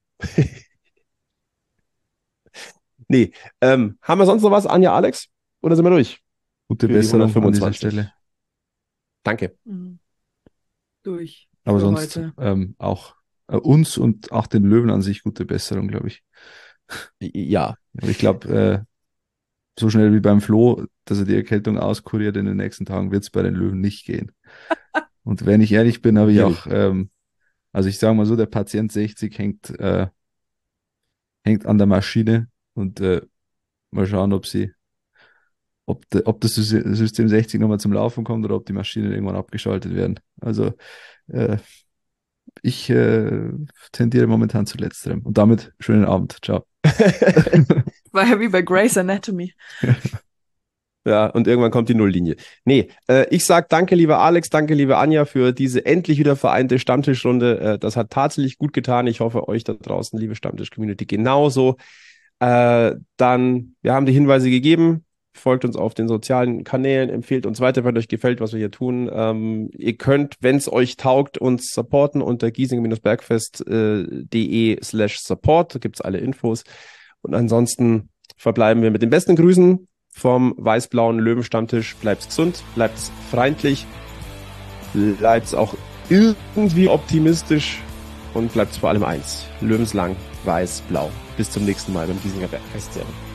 Nee, haben wir sonst noch was, Anja, Alex? Oder sind wir durch? Gute Für die Besserung an dieser 125. Stelle. Danke. Durch. Aber für sonst heute. auch uns und auch den Löwen an sich gute Besserung, glaube ich. Ja. Aber ich glaube, so schnell wie beim Flo, dass er die Erkältung auskuriert in den nächsten Tagen, wird es bei den Löwen nicht gehen. Und wenn ich ehrlich bin, habe ich auch, also ich sage mal so, der Patient 60 hängt an der Maschine und mal schauen, ob das System 60 nochmal zum Laufen kommt oder ob die Maschinen irgendwann abgeschaltet werden. Also ich tendiere momentan zu letzterem. Und damit schönen Abend. Ciao. War ja wie bei Grey's Anatomy. Ja, und irgendwann kommt die Nulllinie. Nee, ich sag danke, lieber Alex, danke, liebe Anja, für diese endlich wieder vereinte Stammtischrunde. Das hat tatsächlich gut getan. Ich hoffe, euch da draußen, liebe Stammtisch-Community, genauso. Wir haben die Hinweise gegeben. Folgt uns auf den sozialen Kanälen, empfehlt uns weiter, wenn euch gefällt, was wir hier tun. Ihr könnt, wenn es euch taugt, uns supporten unter giesing-bergfest.de/support. Da gibt's alle Infos. Und ansonsten verbleiben wir mit den besten Grüßen vom weiß-blauen Löwenstammtisch. Bleibt's gesund, bleibt's freundlich, bleibt's auch irgendwie optimistisch und bleibt's vor allem eins. Löwenslang, weiß-blau. Bis zum nächsten Mal beim Giesinger Bergfest.